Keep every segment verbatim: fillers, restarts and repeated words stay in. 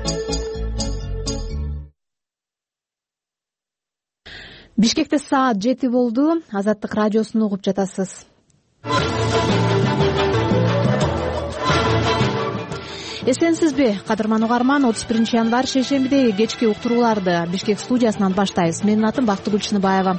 Бишкекте саат жети болду. Азаттык радиосун угуп жатасыз. Эсенсизби, кадырман угарман? отуз биринчи январь шейшембидеги кечки уктурууларды Бишкек студиясынан баштайбыз. Менин атым Бактыгүл Чыныбаева.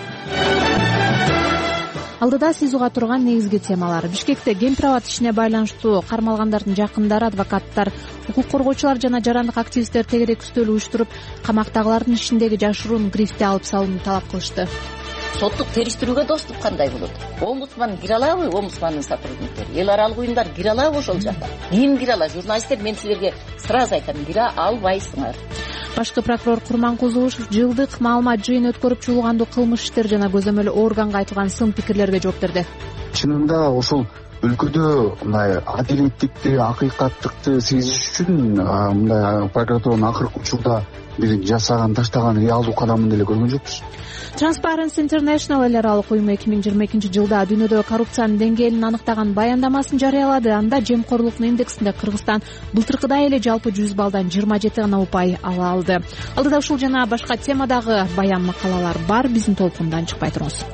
Алдыда сиз уга турган негизги темалар. Бишкекте кемпир абад ишине байланыштуу кармалгандардын жакындары, адвокаттар, укук коргоочулар жана жарандык активисттер тегерек үстөл уюштуруп, камактагылардын ишиндеги жашыруун грифти алып салууну талап кылышты. Соттук териштирүүгө достук кандай болот? Омбудсман кире алабы? Омбудсмандын сотрудниктери, эл аралык уюмдар кире алабы ошол жака? Ким кире алат? Журналисттер, мен силерге сразу айтам, кире албайсыңар. Башкы прокурор Курманкул Зулушев жылдык маалымат жыйын өткөрүп чуулгандуу кылмыш иштер жана көзөмөл органга айтылган сын пикирлерге жооп берди. Чынында ошол өлкөдө мындай адилеттикти, акыйкаттыкты сезиш үчүн мындай прокуратуранын акыркы учурда бир жасаган, таштаган реалдуу кадамын деле көргөн жокпуз. Transparency International эл аралык уюму эки миң жыйырма экинчи жылда дүйнөдө коррупциянын деңгээлин анықтаган баяндамасын жарыялады. Анда жемкорлуктун индексинде Кыргызстан былтыркыдай эле жалпы жүз балдан жыйырма жети гана упай ала алды. Алдыда ушул жана башка темадагы баян макалалар бар. Биздин толкундан чыкпай туруңуз.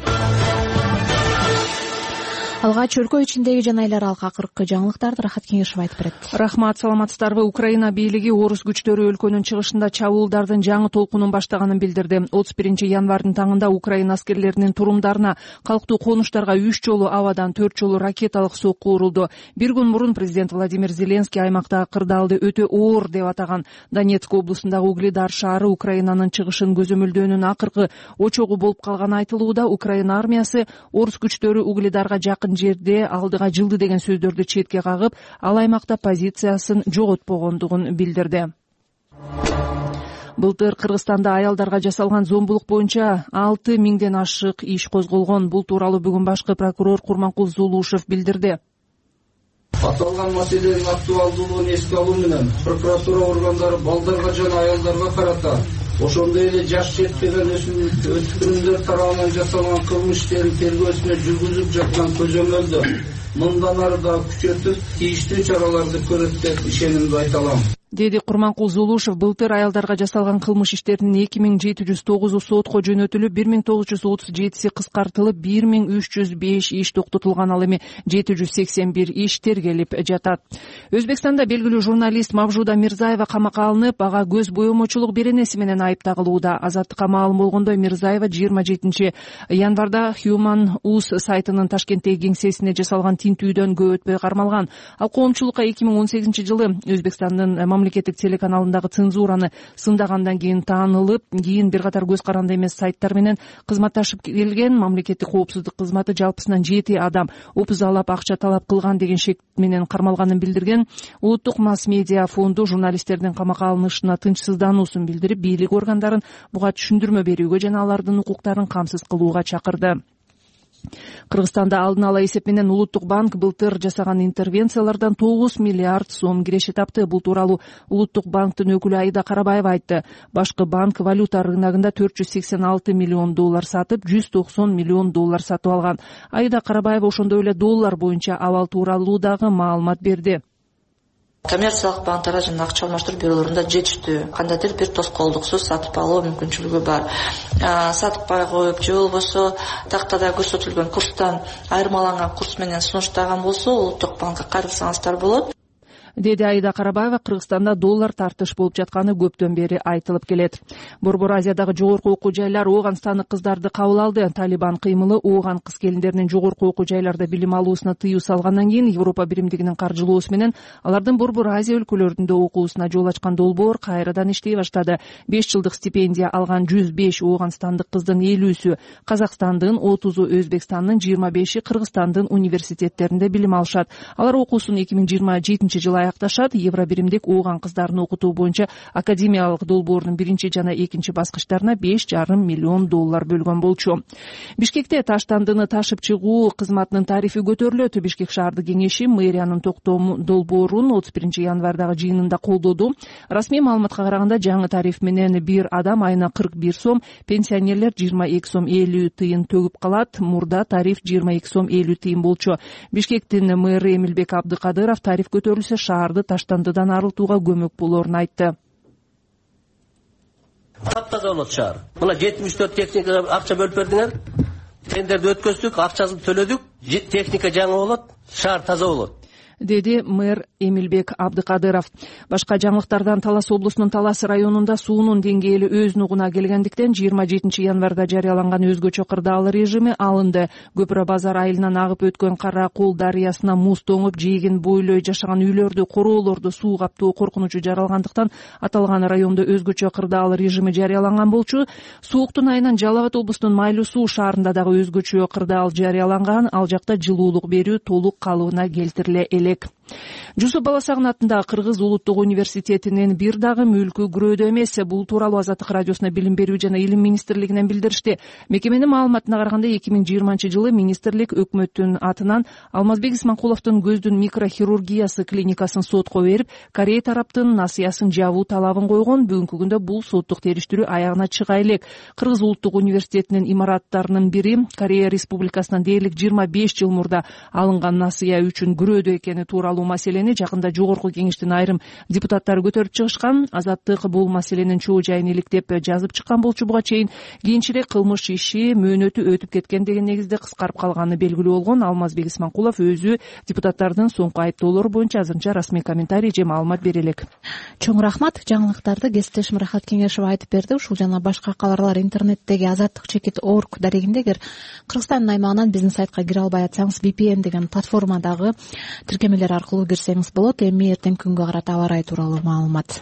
Алгач өлкө ичиндеги жана эл аралык акыркы жаңылыктарды Рахат Кеңешев айтып берет. Рахмат, саламатсыздарбы? Украина бийлиги орус күчтөрү өлкөнүн чыгышында чабуулдардын жаңы толкунун баштаганын билдирди. отуз биринчи январдын таңында Украина аскерлеринин турумдарына, калктуу конуштарга үч жолу абадан, төрт жолу ракеталык сокку урулду. Бир күн мурун президент Владимир Зеленский аймактагы кырдаалды өтө оор деп атаган Донецк облусундагы Угледар шаары Украинанын чыгышын көзөмөлдөөнүн акыркы очогу болуп калганы айтылууда. Украина армиясы орус күчтөрү Угледарга жакын жерде алдыга жылды деген сөздөрдү четке кагып, ал аймакта позициясын жоготпогондугун билдирди. Былтыр Кыргызстанда аялдарга жасалган зомбулук боюнча алты миңден ашык иш козголгон. Бул тууралуу бүгүн башкы прокурор Курманкул Зулушев билдирди. Аталган маселенин актуалдуулугун эске алуу менен прокуратура органдары балдарга жана аялдарга карата, ошондой эле жаш жетпеген өспүрүмдөр тарабынан жасалган кылмыш иштерин тергөөсүнө жүргүзүп жаткан көзөмөлдү мындан ары да күчөтүп, тийиштүү чараларды көрөт деп ишенимди айта алам, деди Курманкул Зулушев. Былтыр аялдарга жасалган кылмыш иштеринин эки миң жети жүз тогузу сотко жөнөтүлүп, бир миң тогуз жүз отуз жетиси кыскартылып, бир миң үч жүз беш иш токтотулган. Ал эми жети жүз сексен бир иш тергелип жатат. Өзбекстанда белгилүү журналист Мавжуда Мирзаева камакка алынып, ага көз боемочулук беренеси менен айыпталууда. Азаттыкка маалым болгондой, Мирзаева жыйырма жетинчи январда Human Us сайтынын Ташкенттеги кеңсесине жасалган тинтүүдөн көп өтпөй кармалган. Ал коомчулукка эки миң он сегизинчи жылы Өзбекстандын мамлекеттик телеканалындагы цензураны сындагандан кийин таанылып, кийин бир катар көз каранды эмес сайттар менен кызматташып келген. Мамлекеттик коопсуздук кызматы жалпысынан жети адам опузалап акча талап кылган деген шек менен кармалганын билдирген. Улуттук масс-медиа фонду журналисттердин камакка алынышына тынчсыздануусун билдирип, бийлик органдарын буга түшүндүрмө берүүгө жана алардын укуктарын камсыз кылууга чакырды. Кыргызстанда алдын ала эсеп менен Улуттук банк былтыр жасаган интервенциялардан тогуз миллиард сом киреше тапты. Бул тууралуу Улуттук банктын өкүлү Айда Карабаева айтты. Башкы банк валюта рыногунда төрт жүз сексен алты миллион доллар сатып, жүз токсон миллион доллар сатып алган. Айда Карабаева ошондой эле доллар боюнча абал тууралуу дагы маалымат берди. Коммерциялык банктар жана акча алмаштыруу бюролорунда жетиштүү кандайдыр бир тоскоолдуксуз сатып алуу мүмкүнчүлүгү бар. Сатпай коюп же болбосо тактада көрсөтүлгөн курстан айырмаланган курс менен сунуштаган болсо, Улуттук банкка кайрылсаңыздар болот, деди Айда Карабаева. Кыргызстанда доллар тартыш болуп жатканы көптөн бери айтылып келет. Борбор Азиядагы жогорку окуу жайлар Ооганстандык кыздарды кабыл алды. Талибан кыймылы Ооган кыз келиндеринин жогорку окуу жайларда билим алуусуна тыюу салгандан кийин Европа биримдигинин каржылоосу менен алардын Борбор Азия өлкөлөрүндө окуусуна жол ачкан долбоор кайрадан иштей баштады. беш жылдык стипендия алган жүз беш ооганстандык кыздын элүүсү Казакстандын, отузу Өзбекстандын, жыйырма беши Кыргызстандын университеттеринде билим алышат. Алар окуусун эки миң жыйырма жетинчи жылы аякташат. Евробиримдик Ооган кыздарын окутуу боюнча академиялык долбоордун биринчи жана экинчи баскычтарына беш жарым миллион доллар бөлгөн болчу. Бишкекте таштандыны ташып чыгуу кызматынын тарифи көтөрүлөт. Бишкек шаардык кеңеши мэриянын токтоо долбоорун отуз биринчи январдагы жыйынында колдоду. Расмий маалыматка караганда жаңы тариф менен бир адам айына кырк бир сом, пенсионерлер жыйырма эки сом элүү тыйын төгүп калат. Мурда тариф жыйырма эки сом элүү тыйын болчу. Бишкектин мэры Эмилбек Абдыкадыров тариф көтөрүлсө шаарды таштандыдан арылтууга көмөк болоорун айтты. Таптаза болот шаар. Мына жетимиш төрт техникага акча бөлүп бердиңер. Тендерди өткөздүк, акчасын төлөдүк. Техника жаңы болот, шаар таза болот, деди мэр Эмилбек Абдыкадыров. Башка жаңылыктардан Талас облусунун Талас районунда суунун деңгээли өз нугуна келгендиктен жыйырма жетинчи январда жарыяланган өзгөчө кырдаал режими алынды. Көпүрө базар айылынан агып өткөн Кара Кул дарыясына муз тоңуп, жээгин бойлой жашаган үйлөрдү, короолорду суу каптоо коркунучу жаралгандыктан аталган райондо өзгөчө кырдаал режими жарыяланган болчу. Сууктун айынан Жалал Абад облусунун Майлуу суу шаарында дагы өзгөчө кырдаал жарыяланган. Ал жакта жылуулук берүү толук калыбына келтириле элек. Жусуп Баласагын атындагы Кыргыз улуттук университетинин бир дагы мүлкү күрөөдө эмес. Бул тууралуу Азаттык радиосуна билим берүү жана илим министрлигинен билдиришти. Мекеменин маалыматына караганда эки миң жыйырманчы жылы министрлик өкмөттүн атынан Алмазбек Исманкуловдун көздүн микрохирургиясы клиникасын сотко берип, Корея тараптын насыясын жабуу талабын койгон. Бүгүнкү күндө бул соттук териштирүү аягына чыга элек. Кыргыз улуттук университетинин имараттарынын бири Корея Республикасынан дээрлик жыйырма беш жыл мурда алынган насыя үчүн күрөөдө экени тууралуу маселени жакында жогорку кеңештин айрым депутаттары көтөрүп чыгышкан. Азаттык бул маселенин чоо жайын иликтеп жазып чыккан болчу. Буга чейин кийинчерээк кылмыш иши мөөнөтү өтүп кеткен деген негизде кыскарып калганы белгилүү болгон Алмазбек Исманкулов өзү депутаттардын соңку айыптоолору боюнча азырынча расмий комментарий же маалымат бере элек. Чоң рахмат. Жаңылыктарды кесиптешим Рахат Кеңешова айтып берди. Ушул жана башка кабарлар интернеттеги азаттык чекит орг дарегинде. Эгер Кыргызстандын аймагынан биздин сайтка кире албай атсаңыз, ви пи эн деген платформадагы тиркемелер аркылуу кирсеңиз болот. Эми эртең күнгө карата аба ырайы тууралуу маалымат.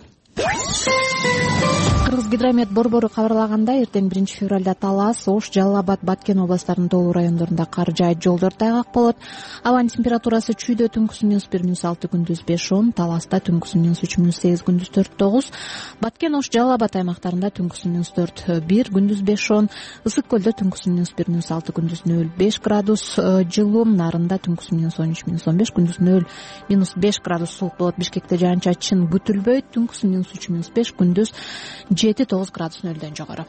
Кыргызгидромет борбору кабарлагандай, эртең биринчи февралда Талас, Ош, Жалал Абад, Баткен областарынын тоолуу райондорунда кар жаайт, жолдор тайгак болот. Абанын температурасы чүйдө түнкүсүн минус бир, минус алты, күндүз беш он, Таласта түнкүсүн минус үч, минус сегиз, күндүз төрт тогуз, Баткен, Ош, Жалал Абад аймактарында түнкүсүн минус төрт бир, күндүз беш он, Ысык көлдө түнкүсүн минус бир, минус алты, күндүз нөл беш градус, жылуу Нарында түнкүсүн минус он үч, минус он беш, күндүз нөл, минус беш градус суук болот. Бишкекте жаан-чачын күтүлбөйт, түнкүсүн минус үч, минус беш, күндүз жети тогуз градус нөлдөн жогору.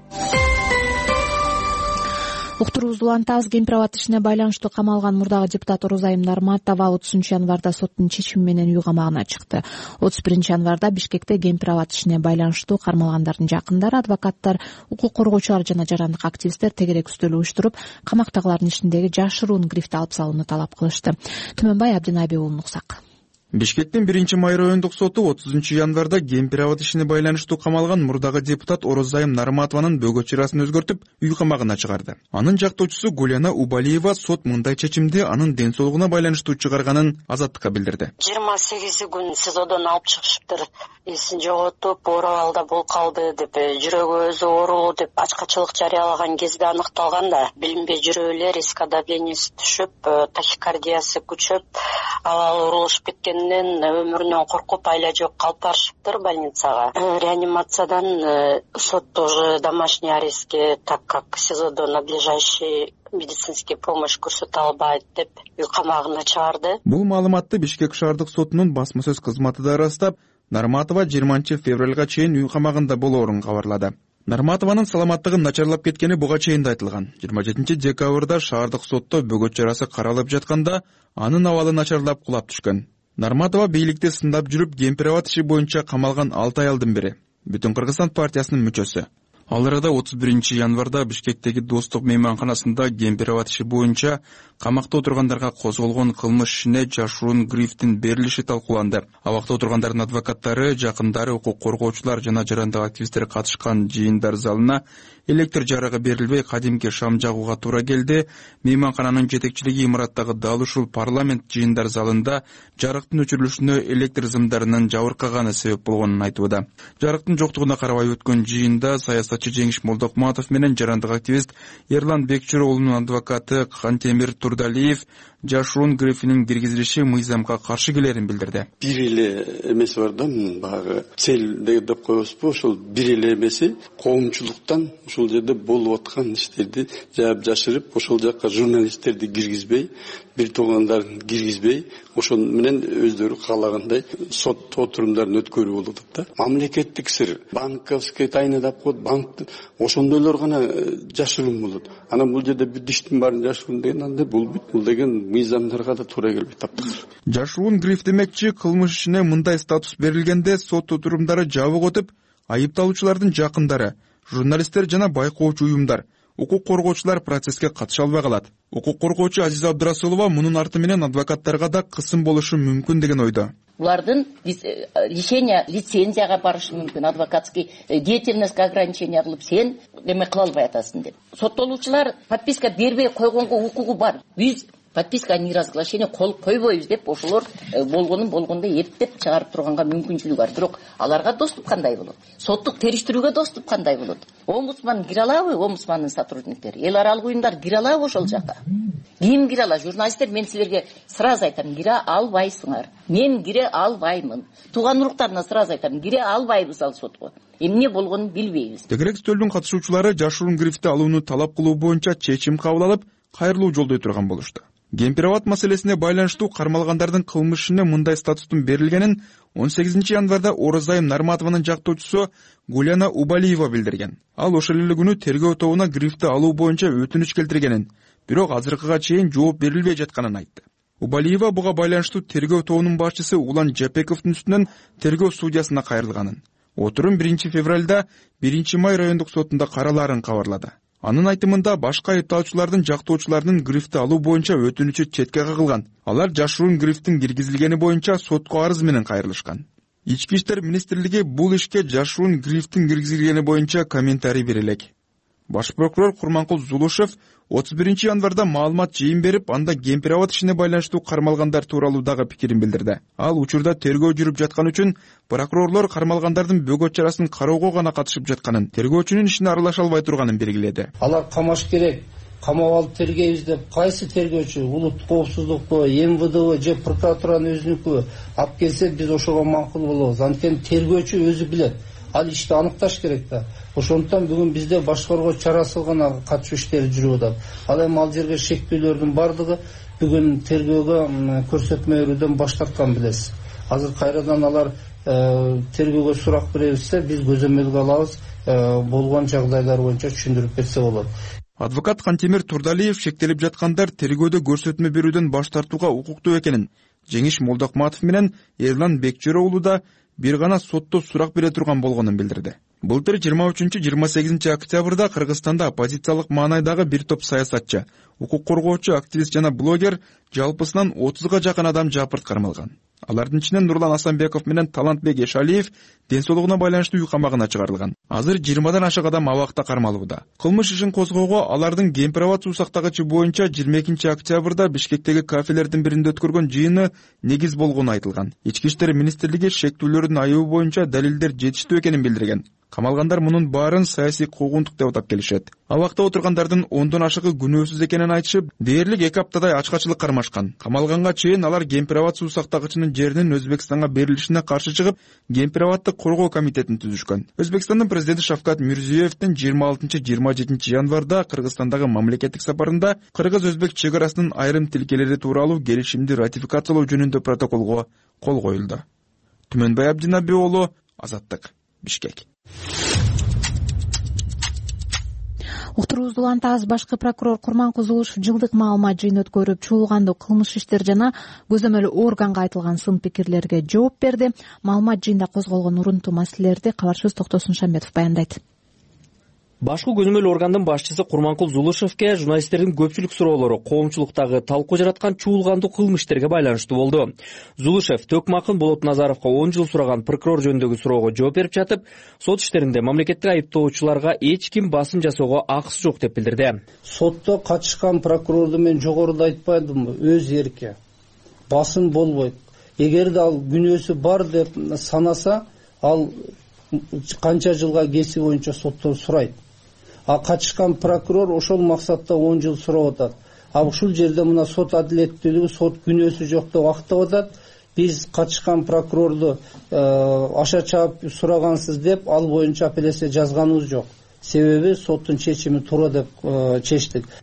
Уктуруубузду улантабыз. Кемпир абад ишине байланыштуу камалган мурдагы депутат Орозайым Нарматова отузунчу январда соттун чечими менен үй камагына чыкты. отуз биринчи январда Бишкекте кемпир абад ишине байланыштуу кармалгандардын жакындары, адвокаттар, укук коргоочулар жана жарандык активисттер тегерек үстөл уюштуруп, камактагылардын ишиндеги жашыруун грифти алып салууну талап кылышты. Түмөнбай Абдинабий уулун уксак. Бишкектин биринчи май райондук соту отузунчу январда кемпир абад ишине байланыштуу камалган мурдагы депутат Орозайым Нарматованын бөгөт чырасын өзгөртүп, үй камагына чыгарды. Анын жактоочусу Гуляна Убалиева сот мындай чечимди анын ден соолугуна байланыштуу чыгарганын Азаттыкка билдирди. жыйырма сегизи күн СИЗОдон алып чыгышыптыр. Эсин жоготуп, оор абалда болуп калды деп, жүрөгү өзү оорулуу деп ачкачылык жарыялаган кезде аныкталган да. Билинбей жүрө эле, риск давлениеси түшүп, тахикардиясы күчөп, абалы урулушуп кеткен өмүрүнөн коркуп айла жок калып барышыптыр больницага. Реанимациядан сотто уже домашний арестке, так как СИЗОдо надлежащий медицинский помощь көрсөтө албайт деп үй камагына чыгарды. Бул маалыматты Бишкек шаардык сотунун басма сөз кызматы да ырастап, Нарматова жыйырманчы февралга чейин үй камагында болоорун кабарлады. Нарматованын саламаттыгын начарлап кеткени буга чейин да айтылган. жыйырма жетинчи декабрда шаардык сотто бөгөт чарасы каралып жатканда анын абалы начарлап кулап түшкөн. Нарматова бийликти сындап жүрүп, кемпир абад иши боюнча камалган алты аялдын бири. Бүтүн Кыргызстан партиясынын мүчөсү. Ал арада отуз биринчи январда Бишкектеги Достук мейманканасында кемпир абад иши боюнча камакта отургандарга козголгон кылмыш ишине жашыруун грифтин берилиши талкууланды. Абакта отургандардын адвокаттары, жакындары, укук коргоочулар жана жарандык активисттер катышкан жыйындар залына электр жарыгы берилбей кадимки шам жагууга туура келди. Мейманкананын жетекчилиги имараттагы дал ушул парламент жыйындар залында жарыктын өчүрүлүшүнө электр зымдарынын жабыркаганы себеп болгонун айтууда. Жарыктын жоктугуна карабай өткөн жыйында саясатчы Жеңиш Молдокматов менен жарандык активист Эрлан Бекчироолунун адвокаты Кантемир Турдалиев жашыруун грифинин киргизилиши мыйзамга каршы келерин билдирди. Бир эле эмеси бар да, баягы цел деп коебузбу, ошол бир эле эмеси коомчулуктан ушул жерде болуп аткан иштерди жаап жашырып, ошол жакка журналисттерди киргизбей, бир туугандарын киргизбей, ошол менен өздөрү каалагандай сот отурумдарын өткөрүү болуп атат да. Мамлекеттик сыр, банковский тайна деп коет, банк ошондойлор гана жашыруун болот. Анан бул жерде бүт иштин баарын жашыруун деген андай болбойт. Бул деген мыйзамдарга да туура келбей таптакыр. Жашуун гриф демекчи, кылмыш ишине мындай статус берилгенде сот отурумдары жабык өтүп, айыпталуучулардын жакындары, журналисттер жана байкоочу уюмдар, укук коргоочулар процесске катыша албай калат. Укук коргоочу Азиза Абдырасулова мунун арты менен адвокаттарга да кысым болушу мүмкүн деген ойдо. Улардын лишение лицензияга барышы мүмкүн, адвокатский деятельностьке ограничение кылып сен эме кыла албай атасың деп. Соттолуучулар подписка бербей койгонго укугу бар. Биз подписка о неразглашении кол койбойбуз деп ошолор болгонун болгондой эптеп чыгарып турганга мүмкүнчүлүгү бар. Бирок аларга доступ кандай болот? Соттук териштирүүгө доступ кандай болот? Омбудсман кире алабы? Омбудсмандын сотрудниктери, эл аралык уюмдар кире алабы ошол жака? Ким кире алат? Журналисттер, мен силерге сразу айтам, кире албайсыңар. Мен кире албаймын. Тууган уруктарына сразу айтам, кире албайбыз ал сотко. Эмне болгонун билбейбиз. Тегерек стөлдүн катышуучулары жашыруун грифти алууну талап кылуу боюнча чечим кабыл алып, кайрылуу жолдой турган болушту. Кемпирабад маселесине байланыштуу кармалгандардын кылмыш ишине мындай статустун берилгенин он сегизинчи январда Оразайым Нарматованын жактоочусу Гуляна Убалиева билдирген. Ал ошол эле күнү тергөө тобуна грифти алуу боюнча өтүнүч келтиргенин, бирок азыркыга чейин жооп берилбей жатканын айтты. Убалиева буга байланыштуу тергөө тобунун башчысы Улан Жапековдун үстүнөн тергөө судьясына кайрылганын. Отурум биринчи февралда биринчи май райондук сотунда каралаарын кабарлады. Анын айтымында башка айыпталуучулардын жактоочулардын грифти алуу боюнча өтүнүчү четке кагылган. Алар жашыруун грифтин киргизилгени боюнча сотко арыз менен кайрылышкан. Ички иштер министрлиги бул ишке жашыруун грифтин киргизилгени боюнча комментарий бере элек. Баш прокурор Курманкул Зулушев отуз биринчи январда маалымат жыйын берип, анда Кемпирабад ишине байланыштуу кармалгандар тууралуу дагы пикирин билдирди. Ал учурда тергөө жүрүп жаткан үчүн прокурорлор кармалгандардын бөгөт чарасын кароого гана катышып жатканын, тергөөчүнүн ишине аралаша албай турганын белгиледи. Алар камаш керек, камап алып тергейбиз деп кайсы тергөөчү, улуттук коопсуздукпу, эм вэ дэ же прокуратуранын өзүнүкү алып келсе, биз ошого макул болобуз. Анткени тергөөчү өзү билет. Ал ишти аныкташ керек да. Ошондуктан бүгүн бизде башкаруу чарасы гана катышуу иштери жүрүп атат. Ал эми ал жерге шектүүлөрдүн бардыгы бүгүн тергөөгө көрсөтмө берүүдөн баш тарткан билесиз. Азыр кайрадан алар тергөөгө сурак беребизсе, биз көзөмөлгө алабыз, болгон жагдайлар боюнча түшүндүрүп берсе болот. Адвокат Кантемир Турдалиев шектелип жаткандар тергөөдө көрсөтмө берүүдөн баш тартууга укуктуу экенин, Жеңиш Молдокматов менен Эрлан Бекчөрө уулу да бир гана сотто сурак бере турган болгонун билдирди. Былтыр жыйырма үчүнчү жыйырма сегизинчи октябрда Кыргызстанда оппозициялык маанайдагы бир топ саясатчы, укук коргоочу, активист жана блогер жалпысынан отузга жакын адам жапырт кармалган. Алардын ичинен Нурлан Асанбеков менен Талантбек Эшалиев ден соолугуна байланыштуу үй камагына чыгарылган. Азыр жыйырмадан ашык адам абакта кармалууда. Кылмыш ишин козгоого алардын Кемпирабад суу сактагычы боюнча жыйырма экинчи октябрда Бишкектеги кафелердин биринде өткөргөн жыйыны негиз болгону айтылган. Ички иштер министрлиги шектүүлөрдүн айыбы боюнча далилдер жетиштүү экенин билдирген. Камалгандар мунун баарын саясий куугунтук деп атап келишет. Абакта отургандардын ондон ашыгы күнөөсүз экенин айтышып, дээрлик эки аптадай ачкачылык кармашкан. Камалганга чейин алар Кемпирабад суу сактагычынын жеринин Өзбекстанга берилишине каршы чыгып, Кемпирабадды коргоо комитетин түзүшкөн. Өзбекстандын президенти Шавкат Мирзиёевдин жыйырма алтынчы жыйырма жетинчи январда Кыргызстандагы мамлекеттик сапарында кыргыз-өзбек чек арасынын айрым тилкелери тууралуу келишимди ратификациялоо жөнүндө протоколго кол коюлду. Түмөнбай Абдинаби уулу, Азаттык, Бишкек. Уктуруубузду улантабыз. Башкы прокурор Курманкул Зулушев жылдык маалымат жыйын өткөрүп, чуулгандуу кылмыш иштер жана көзөмөлү органга айтылган сын пикирлерге жооп берди. Маалымат жыйында козголгон урунтуу маселелерди кабарчыбыз Токтосун Шамбетов баяндайт. Башкы көзөмөл органдын башчысы Курманкул Зулушевке журналисттердин көпчүлүк суроолору коомчулуктагы талкуу жараткан чуулгандуу кылмыш иштерге байланыштуу болду. Зулушев Төкмакын Болотназаровго он жыл сураган прокурор жөнүндөгү суроого жооп берип жатып, сот иштеринде мамлекеттик айыптоочуларга эч ким басым жасоого акысы жок деп билдирди. Сотто катышкан прокурорду мен жогоруда айтпадымбы, өз эрки. Басым болбойт. Эгерде ал күнөөсү бар деп санаса, ал канча жылга кеси боюнча соттон сурайт. А катышкан прокурор ошол максатта он жыл сурап атат. А ушул жерде мына сот адилеттүүлүгү, сот күнөөсү жок деп актап атат. Биз катышкан прокурорду аша чаап сурагансыз деп ал боюнча апелляция жазганыбыз жок. Себеби соттун чечими туура деп чечтик.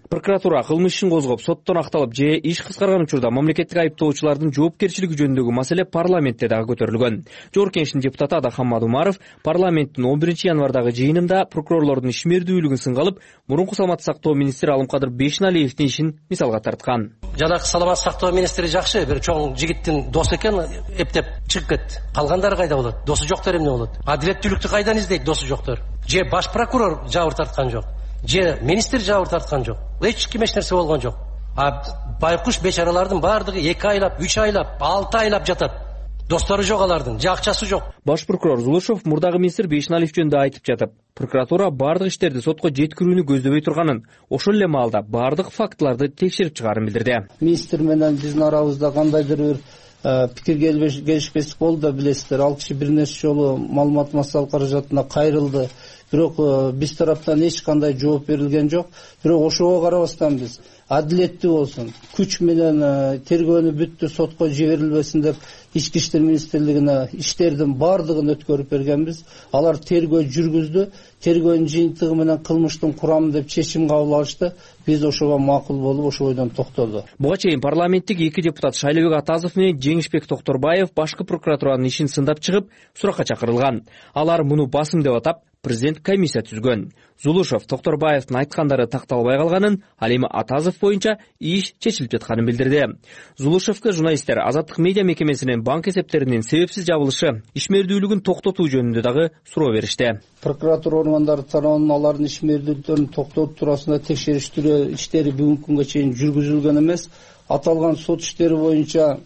Прокуратура кылмыш ишин козгоп, соттон акталып же иш кыскарган учурда мамлекеттик айыптоочулардын жоопкерчилиги жөнүндөгү маселе парламентте дагы көтөрүлгөн. Жогорку Кеңештин депутаты Адахаммад Умаров парламенттин он биринчи январдагы жыйынында прокурорлордун ишмердүүлүгүн сынга алып, мурунку саламатты сактоо министри Алымкадыр Бейшеналиевдин ишин мисалга тарткан. Жанагы саламатты сактоо министри жакшы, бир чоң жигиттин досу экен, эптеп чыгып кетти. Калгандары кайда болот? Досу жоктор эмне болот? Адилеттүүлүктү кайдан издейт досу жоктор? Же баш прокурор жабыр тарткан жок? Же министр жабыр тарткан жок? Эч ким эч нерсе болгон жок. А байкуш бечаралардын баардыгы эки айлап, үч айлап, алты айлап жатат. Достору жок алардын, же акчасы жок. Баш прокурор Зулушев мурдагы министр Бейшеналиев жөнүндө айтып жатып, прокуратура баардык иштерди сотко жеткирүүнү көздөбөй турганын, ошол эле маалда баардык фактыларды текшерип чыгаарын билдирди. Министр менен биздин арабызда кандайдыр бир пикир келишпестик болду да билесиздер. Ал киши бир нече жолу маалымат массалык каражатына кайрылды. Бирок биз тараптан эч кандай жооп берилген жок. Бирок ошого карабастан биз адилеттүү болсун, күч менен тергөөнү бүттү, сотко жиберилбесин деп Ички иштер министрлигине иштердин баардыгын өткөрүп бергенбиз. Алар тергөө жүргүздү. Тергөөнүн жыйынтыгы менен кылмыштын курамы деп чечим кабыл алышты. Биз ошого макул болуп, ошо бойдон токтолду. Буга чейин парламенттик эки депутат Шайлебек Атазов менен Жеңишбек Токторбаев башкы прокуратуранын ишин сындап чыгып, суракка чакырылган. Алар муну басым деп атап, президент комиссия түзгөн. Зулушев Токторбаевдин айткандары такталбай калганын, ал эми Атазов боюнча иш чечилип жатканын билдирди. Зулушевке журналисттер Азаттык медиа мекемесинин банк эсептеринин себепсиз жабылышы, ишмердүүлүгүн токтотуу жөнүндө дагы суроо беришти. Прокуратура органдары тарабынан алардын ишмердүүлүктөрүн токтотуу туурасында текшерүү иштери бүгүнкү күнгө чейин жүргүзүлгөн эмес. Аталган сот иштери боюнча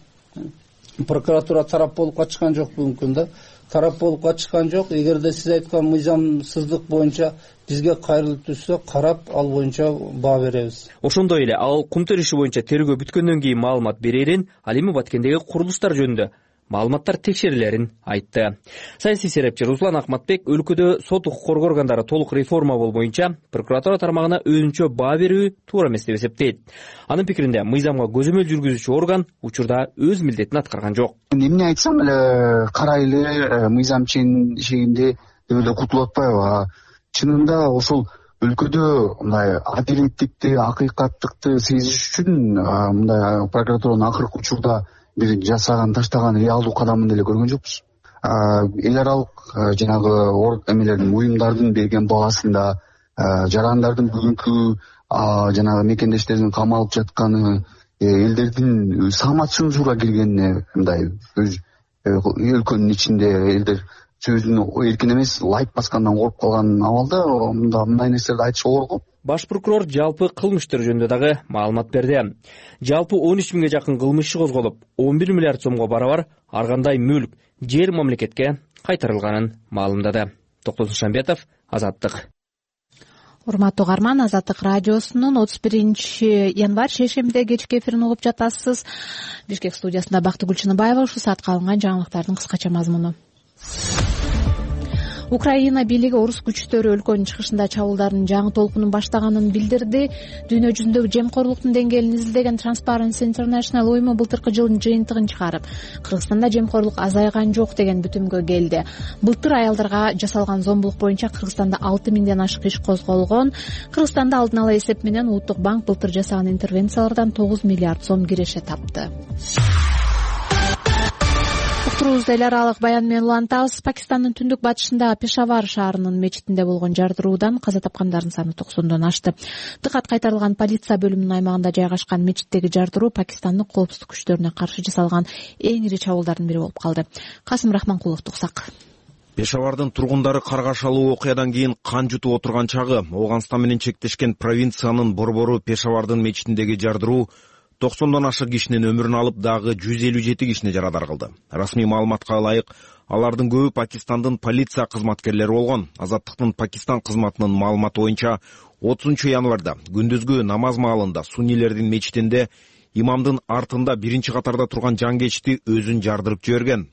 прокуратура тарап болуп качкан жок бүгүнкү күндө. Тарап болуп качкан жок. Эгерде сиз айткан мыйзамсыздык боюнча бизге кайрылып түшсө, карап ал боюнча баа беребиз. Ошондой эле ал Кумтөр иши боюнча тергөө бүткөндөн кийин маалымат берерин, ал эми Баткендеги курулуштар жөнүндө маалыматтар текшерилерин айтты. Саясий серепчи Руслан Акматбек өлкөдө сот укук коргоо органдары толук реформа болуу боюнча прокуратура тармагына өзүнчө баа берүү туура эмес деп эсептейт. Анын пикиринде мыйзамга көзөмөл жүргүзүүчү орган учурда өз милдетин аткарган жок. Эмне айтсам эле карайлы мыйзам чегинде деп эле кутулуп атпайбы? Чынында ошол өлкөдө мындай адилеттикти, акыйкаттыкты сезиш үчүн мындай прокуратуранын акыркы учурда бир жасаган таштаган реалдуу кадамын деле көргөн жокпуз. Эл аралык жанагы эмелердин, уюмдардын берген баасында, жарандардын бүгүнкү жанагы мекендештердин камалып жатканы, элдердин саамат цензура киргенине, мындай өз өлкөнүн ичинде элдер сөзүн эркин эмес, лайк баскандан коркуп калган абалда мындай нерселерди айтыш оор го. Баш прокурор жалпы кылмыш иштери жөнүндө дагы маалымат берди. Жалпы он үч миңге жакын кылмыш иши козголуп, он бир миллиард сомго барабар ар кандай мүлк, жер мамлекетке кайтарылганын маалымдады. Токтон Шамбетов, Азаттык. Урматтуу угарман, Азаттык радиосунун отуз биринчи январь шейшембиде кечки эфирин угуп жатасыз. Бишкек студиясында Бактыгүл Чыныбаева. Ушул саатка алынган жаңылыктардын кыскача мазмуну. Украина бийлиги орус күчтөрү өлкөнүн чыгышында чабуулдардын жаңы толкунун баштаганын билдирди. Дүйнө жүзүндөгү жемкорлуктун деңгээлин изилдеген Transparency International уюму былтыркы жылдын жыйынтыгын чыгарып, Кыргызстанда жемкорлук азайган жок деген бүтүмгө келди. Былтыр аялдарга жасалган зомбулук боюнча Кыргызстанда алты миңден ашык иш козголгон. Кыргызстанда алдын ала эсеп менен Улуттук банк былтыр жасаган интервенциялардан тогуз миллиард сом киреше тапты. Уктуруубузду эл аралык баян менен улантабыз. Пакистандын түндүк батышында Пешавар шаарынын мечитинде болгон жардыруудан каза тапкандардын саны токсондон ашты. Дыкат кайтарылган полиция бөлүмүнүн аймагында жайгашкан мечиттеги жардыруу Пакистандын коопсуздук күчтөрүнө каршы жасалган эң ири чабуулдардын бири болуп калды. Касым Рахманкуловду уксак. Пешавардын тургундары каргашалуу окуядан кийин кан жутуп отурган чагы Ооганстан менен чектешкен провинциянын борбору Пешавардын мечитиндеги жардыруу токсондон ашык кишинин өмүрүн алып, дагы жүз элүү жети кишине жарадар кылды. Расмий маалыматка ылайык, алардын көбү Пакистандын полиция кызматкерлери болгон. Азаттыктын Пакистан кызматынын маалыматы боюнча отузунчу январда күндүзгү намаз маалында суннилердин мечитинде имамдын артында биринчи катарда турган жангечти өзүн жардырып жиберген.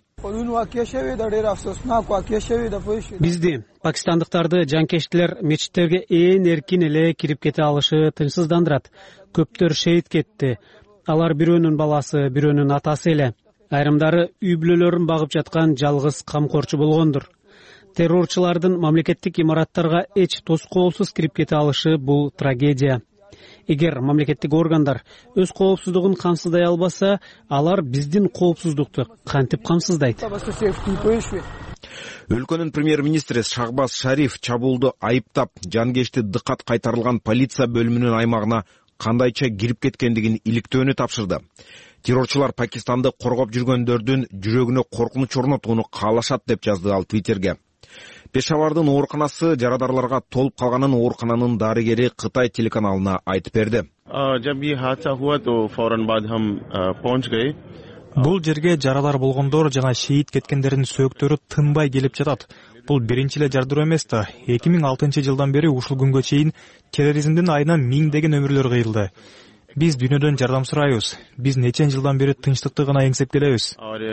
Бизди, пакистандыктарды жанкечтилер мечиттерге ээн эркин эле кирип кете алышы тынчсыздандырат. Көптөр шейит кетти. Алар бирөөнүн баласы, бирөөнүн атасы эле. Айрымдары үй бүлөлөрүн багып жаткан жалгыз камкорчу болгондур. Террорчулардын мамлекеттик имараттарга эч тоскоолсуз кирип кете алышы бул трагедия. эгер мамлекеттик органдар өз коопсуздугун камсыздай албаса, алар биздин коопсуздукту кантип камсыздайт? Өлкөнүн премьер-министри Шахбаз Шариф чабуулду айыптап, жанкечти дыккат кайтарылган полиция бөлүмүнүн аймагына кандайча кирип кеткендигин иликтөөнү тапшырды. Террорчулар Пакистанды коргоп жүргөндөрдүн жүрөгүнө коркунуч орнотууну каалашат деп жазды ал Твиттерге. Пешавардын ооруканасы жарадарларга толуп калганын оорукананын дарыгери Кытай телеканалына айтып берди. Бул жерге жаралар болгондор жана шейит кеткендердин сөөктөрү тынбай келип жатат. Бул биринчи эле жардыруу эмес да. эки миң алтынчы жылдан бери ушул күнгө чейин терроризмдин айына миңдеген өмүрлөр кыйылды. Биз дүйнөдөн жардам сурайбыз. Биз нечен жылдан бери тынчтыкты гана эңсеп келебиз.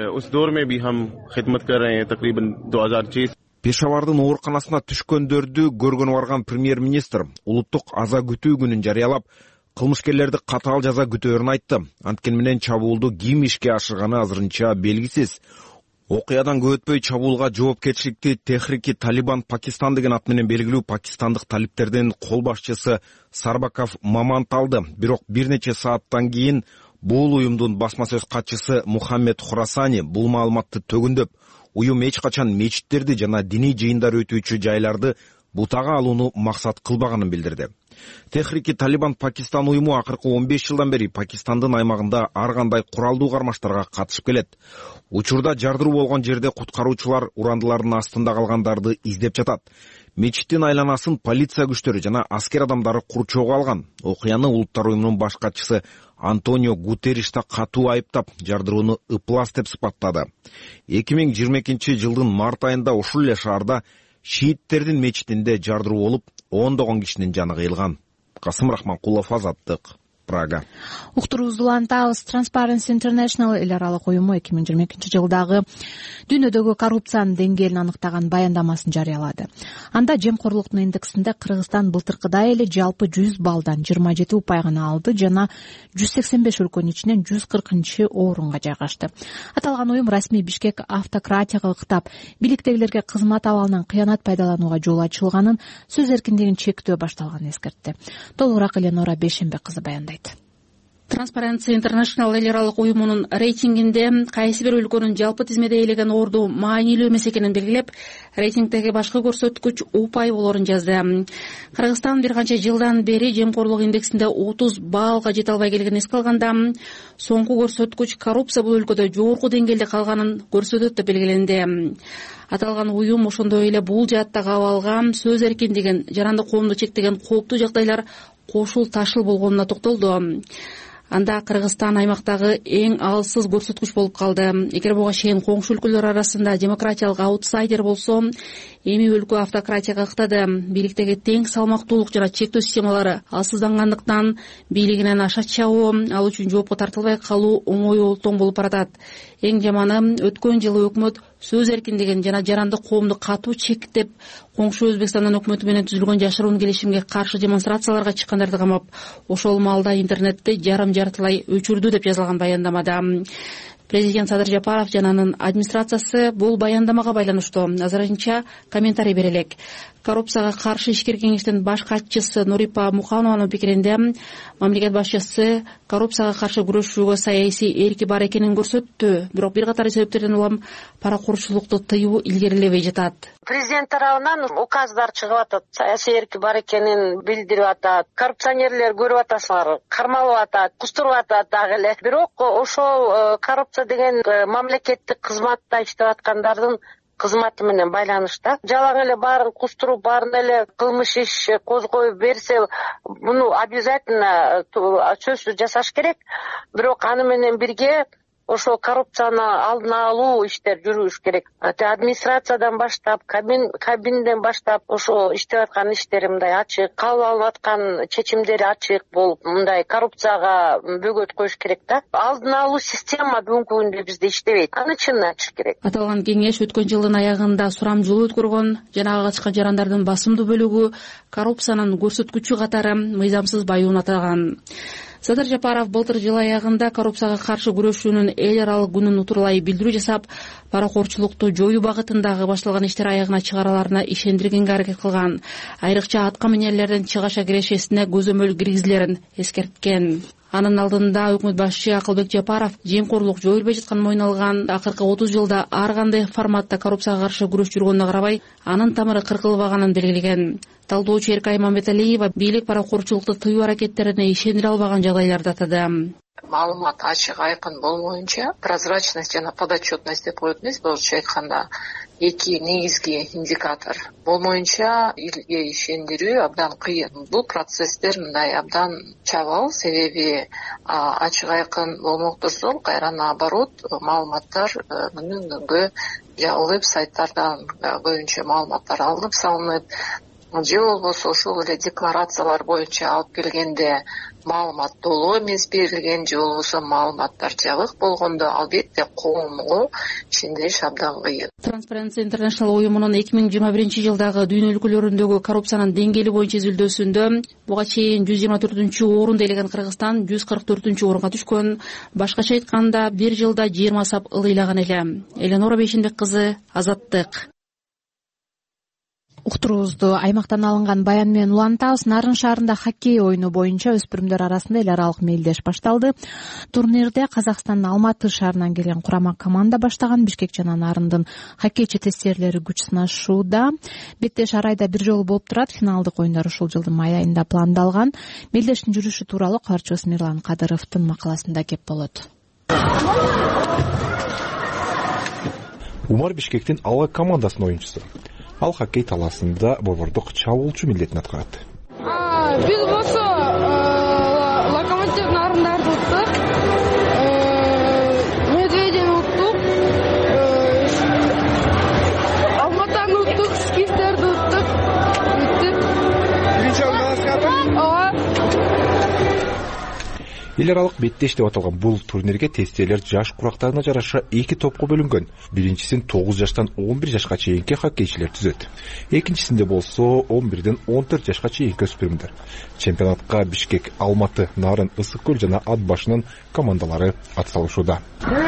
Пешавардын ооруканасына түшкөндөрдү көргөнү барган премьер-министр улуттук аза күтүү күнүн жарыялап, кылмышкерлерди катаал жаза күтөөрүн айтты. Анткени менен чабуулду ким ишке ашырганы азырынча белгисиз. Окуядан көп өтпөй чабуулга жоопкерчиликти Техрики Талибан Пакистан деген ат менен белгилүү пакистандык талиптердин кол башчысы Сарбаков Мамант алды. Бирок бир нече сааттан кийин бул уюмдун басма сөз катчысы Мухаммед Хурасани бул маалыматты төгүндөп, уюм эч качан мечиттерди жана диний жыйындар өтүүчү жайларды бутага алууну максат кылбаганын билдирди. Техрики Талибан Пакистан уюму акыркы он беш жылдан бери Пакистандын аймагында ар кандай куралдуу кармаштарга катышып келет. Учурда жардыруу болгон жерде куткаруучулар урандылардын астында калгандарды издеп жатат. Мечиттин айланасын полиция күчтөрү жана аскер адамдары курчоого алган. Окуяны Улуттар уюмунун баш катчысы Антонио Гутерриш да катуу айыптап, жардырууну ыплас деп сыпаттады. эки миң жыйырма экинчи жылдын март айында ушул эле шаарда шииттердин мечитинде жардыруу болуп, ондогон кишинин жаны кыйылган. Касым Рахманкулов, Азаттык, Прага. Уктуруубузду улантабыз. Transparency International эл аралык уюму эки миң жыйырма экинчи жылдагы дүйнөдөгү коррупциянын деңгээлин аныктаган баяндамасын жарыялады. Анда жемкорлуктун индексинде Кыргызстан былтыркыдай эле жалпы жүз баллдан жыйырма жети упай гана алды жана жүз сексен беш өлкөнүн ичинен жүз кыркынчы орунга жайгашты. Аталган уюм расмий Бишкек автократияга ыктап, бийликтегилерге кызмат абалынан кыянат пайдаланууга жол ачылганын, сөз эркиндигин чектөө башталганын эскертти. Толугураак Эленора Бейшембек кызы баяндайт. Transparency International эл аралык уюмунун рейтингинде кайсы бир өлкөнүн жалпы тизмеде ээлеген орду маанилүү эмес экенин белгилеп, рейтингдеги башкы көрсөткүч упай болоорун жазды. Кыргызстан бир канча жылдан бери жемкорлук индексинде отуз баллга жете албай келгенин эске алганда, соңку көрсөткүч коррупция бул өлкөдө жогорку деңгээлде калганын көрсөтөт деп белгиленди. Аталган уюм ошондой эле бул жаатта абалга сөз эркиндигин, жаранды коомду чектеген кооптуу жагдайлар кошул ташыл болгонуна токтолду. Анда Кыргызстан аймактагы эң алсыз көрсөткүч болуп калды. Эгер буга чейин коңшу өлкөлөр арасында демократиялык аутсайдер болсо, эми өлкө автократияга ыктады. Бийликтеги тең салмактуулук жана чектөө системалары алсыздангандыктан бийлигинен аша чабуу, ал үчүн жоопко тартылбай калуу оңой олтоң болуп баратат. Эң жаманы, өткөн жылы өкмөт сөз эркиндигин жана жаранды коомду катуу чектеп, коңшу Өзбекстандын өкмөтү менен түзүлгөн жашыруун келишимге каршы демонстрацияларга чыккандарды камап, ошол маалда интернетти жарым жартылай өчүрдү деп жазылган баяндамада. Президент Садыр Жапаров жана анын администрациясы бул баяндамага байланыштуу азырынча комментарий бере элек. Коррупцияга каршы ишкер кеңештин баш катчысы Нурипа Муханованын пикиринде, мамлекет башчысы коррупцияга каршы күрөшүүгө саясий эрки бар экенин көрсөттү. Бирок бир катар себептерден улам паракурчулукту тыюу илгерилебей жатат. Президент тарабынан указдар чыгып атат, саясий эрки бар экенин билдирип атат. Коррупционерлер көрүп атасыңар, кармалып атат, кустуруп атат дагы эле. Бирок ошол коррупция деген мамлекеттик кызматта иштеп аткандардын кызматы менен байланышта. Жалаң эле баарын кустуруп, баарын эле кылмыш иш козгоюп берсе, муну обязательно сөзсүз жасаш керек. Бирок аны менен бирге ошо коррупцияны алдын алуу иштер жүрүш керек. Администрациядан баштап, кабин кабинден баштап ошо иштеп аткан иштери мындай ачык, кабыл алып аткан чечимдери ачык болуп, мындай коррупцияга бөгөт коюш керек да. Алдын алуу система бүгүнкү күндө бизде иштебейт. Аны чынын ачыш керек. Аталган кеңеш өткөн жылдын аягында сурамжылоо өткөргөн жана ага катышкан жарандардын басымдуу бөлүгү коррупциянын көрсөткүчү катары мыйзамсыз баюун атаган. Садыр Жапаров былтыр жыл аягында коррупцияга каршы күрөшүүнүн эл аралык күнүн утурлай билдирүү жасап, паракорчулукту жоюу багытындагы башталган иштер аягына чыгараларына ишендиргенге аракет кылган. Айрыкча атка минерлердин чыгаша кирешесине көзөмөл киргизилерин эскерткен. Анын алдында өкмөт башчы Акылбек Жапаров жемкорлук жоюлбай жатканын мойнуна алган. Акыркы отуз жылда ар кандай форматта коррупцияга каршы күрөшүп жүргөнүнө карабай, анын тамыры кыркылбаганын белгилеген. Талдоочу Эркай Мамбеталиева бийлик паракорчулукту тыюу аракеттерине ишендире албаган жагдайларды атады. Маалымат ачык айкын болмоюнча, прозрачность жана подотчетность деп коет эмес, орусча айтканда эки негизги индикатор болмоюнча элге ишендирүү абдан кыйын. Бул процесстер мындай абдан чабал, себеби ачык айкын болмоктурсун, кайра наоборот маалыматтар күнүнөн күнгө веб сайттардан көбүнчө маалыматтар алынып салынып, же болбосо ошол эле декларациялар боюнча алып келгенде маалымат толук эмес берилген, же болбосо маалыматтар жабык болгондо албетте коомго ишендириш абдан кыйын. Transparency International уюмунун эки миң жыйырма биринчи жылдагы дүйнө өлкөлөрүндөгү коррупциянын деңгээли боюнча изилдөөсүндө буга чейин жүз жыйырма төртүнчү орунду ээлеген Кыргызстан жүз кырк төртүнчү орунга түшкөн. Башкача айтканда бир жылда жыйырма сап ылыйлаган эле. Эленора Бейшенбек кызы, Азаттык. Уктуруубузду аймактан алынган баян менен улантабыз. Нарын шаарында хоккей оюну боюнча өспүрүмдөр арасында эл аралык мелдеш башталды. Турнирде Казакстандын Алматы шаарынан келген курама команда баштаган. Бишкек жана Нарындын хоккейчи тестерлери күч сынашууда. Беттеш арайда бир жолу болуп турат. Финалдык оюндар ушул жылдын май айында пландалган. Мелдештин жүрүшү тууралуу кабарчыбыз Мирлан Кадыровдун макаласында кеп болот. Умар Бишкектин Алга командасынын оюнчусу. Ал хоккей талаасында борбордук чабуулчу милдетин аткарат. Биз болсо Локомотив Нарындарды уттук, Медведин уттук, Алматаны уттук, Скифтерди уттук. Биринчи ойногонсуңарбы? Ооба. Эл аралык беттеш деп аталган бул турнирге тестелер жаш курактарына жараша эки топко бөлүнгөн. Биринчисин тогуз жаштан он бир жашка чейинки хоккейчилер түзөт. Экинчисинде болсо он бирден он төрт жашка чейинки өспүрүмдөр. Чемпионатка Бишкек, Алматы, Нарын, Ысык көл жана Ат башынын командалары атсалышууда.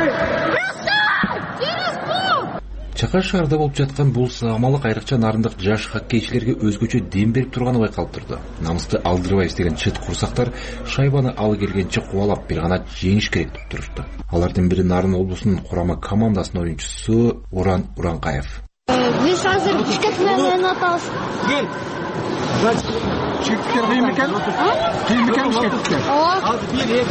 Чакай шаарында болуп жаткан бул сыгамалык айрыкча нарындык жаш хоккейчилерге өзгөчө дем берип турганы байкалып турду. Намысты алдырбайбыз деген чыт курсактар шайбаны алы келгенче кубалап бир гана жеңиш керек деп турушту. Алардын бири Нарын облусунун курама командасынын оюнчусу Уран Уранкаев. Биз азыр Бишкек менен ойноп атабыз. Бишкектер кыйын экен? Кыйын экен Бишкектер? Ооба.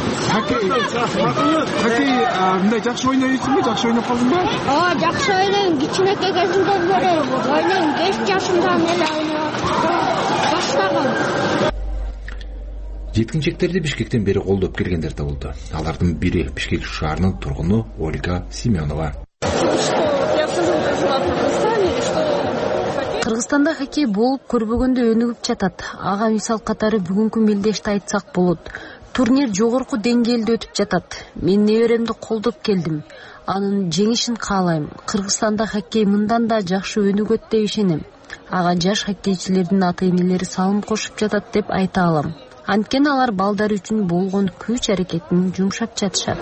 Хоккей мындай жакшы ойнойсуңбу? Жакшы ойноп калдыңбы? Ооба, жакшы ойнойм. Кичинекей кезимден бери ойнойм. беш жашымдан эле ойноп баштагам. Жеткинчектерди Бишкектен бери колдоп келгендер да болду. Алардын бири Бишкек шаарынын тургуну Ольга Семенова. Кыргызстанда хоккей болуп көрбөгөндө өнүгүп жатат. Ага мисал катары бүгүнкү мелдешти айтсак болот. Турнир жогорку деңгээлде өтүп жатат. Мен неберемди колдоп келдим. Анын жеңишин каалайм. Кыргызстанда хоккей мындан да жакшы өнүгөт деп ишенем. Ага жаш хоккейчилердин ата-энелери салым кошуп жатат деп айта алам. Анткени алар балдар үчүн болгон күч аракетин жумшап жатышат.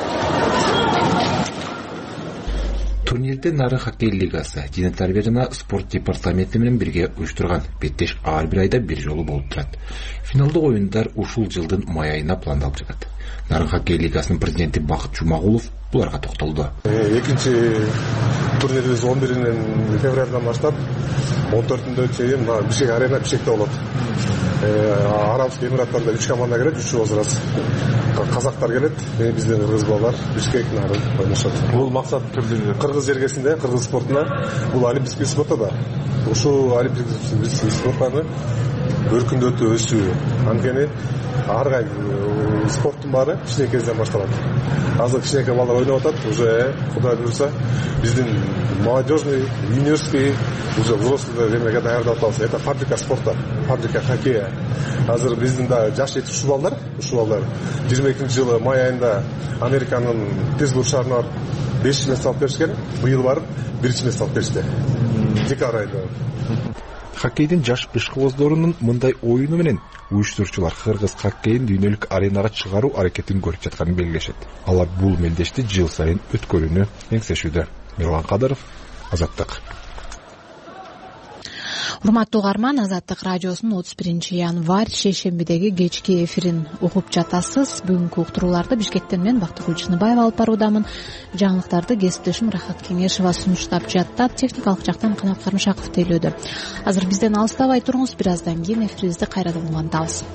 Турнирде Нарын хоккей лигасы, Дене тарбия жана спорт департаменти менен бирге уюштурган. Беттеш ар бир айда бир жолу болуп турат. Финалдык оюндар ушул жылдын май айына пландалып жатат. Нарын хоккей лигасынын президенти Бакыт Жумагулов буларга токтолду. Экинчи турнирибиз он биринен февралдан баштап он төртүндө чейин Бишкек арена Бишкекте болот. Арабский Эмираттарда үч команда келет, үчөө озурас. Казактар келет, бизден кыргыз балдар Бишкек Нарын ойношот. Бул максат кыргыз жергесинде, кыргыз спортуна, бул олимпийский спортта да. Ушул олимпийский спорттаны өркүндөтүү, өсүү. Анткени ар кай спорттун баары кичинекей кезден башталат. Азыр кичинекей балдар ойноп атат, уже Кудай буйрса биздин молодежный, юниорский, уже взрослый времяга даярдап атабыз. Это фабрика спорта, фабрика хоккея. Азыр биздин да жаш жетишүү балдар, ушул балдар жыйырма экинчи жылы май айында Американын Питтсбург шаарына барып бешинчи место алып беришкен. Быйыл барып биринчи место алып беришти. Декабрь айында. хоккейдин жаш ишкыбоздорунун мындай оюну менен уюштуруучулар кыргыз хоккейин дүйнөлүк аренага чыгаруу аракетин көрүп жатканын белгилешет. Алар бул мелдешти жыл сайын өткөрүүнү эңсешүүдө. Мирлан Кадыров, Азаттык. Урматтуу угарман, Азаттык радиосунун отуз биринчи январь шейшембидеги кечки эфирин угуп жатасыз. Бүгүнкү уктурууларды Бишкектен мен Бактыгүл Чыныбаева алып баруудамын. Жаңылыктарды кесиптешим Рахат Кеңешова сунуштап жатат. Техникалык жактан Канат Кармышаков тейлөөдө. Азыр бизден алыстабай туруңуз, бир аздан кийин эфирибизди кайрадан улантабыз.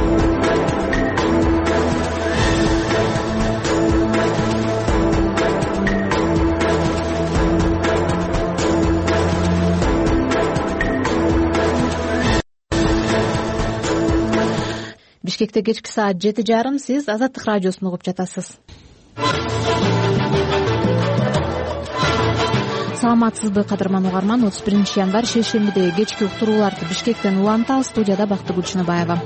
Бишкекте кечки саат жети жарым, сиз Азаттык радиосун угуп жатасыз. Саламатсызбы, кадырман угарман? отуз биринчи январь шейшембидеги кечки уктурууларды Бишкектен улантабыз. Студияда Бактыгүл Чыныбаева.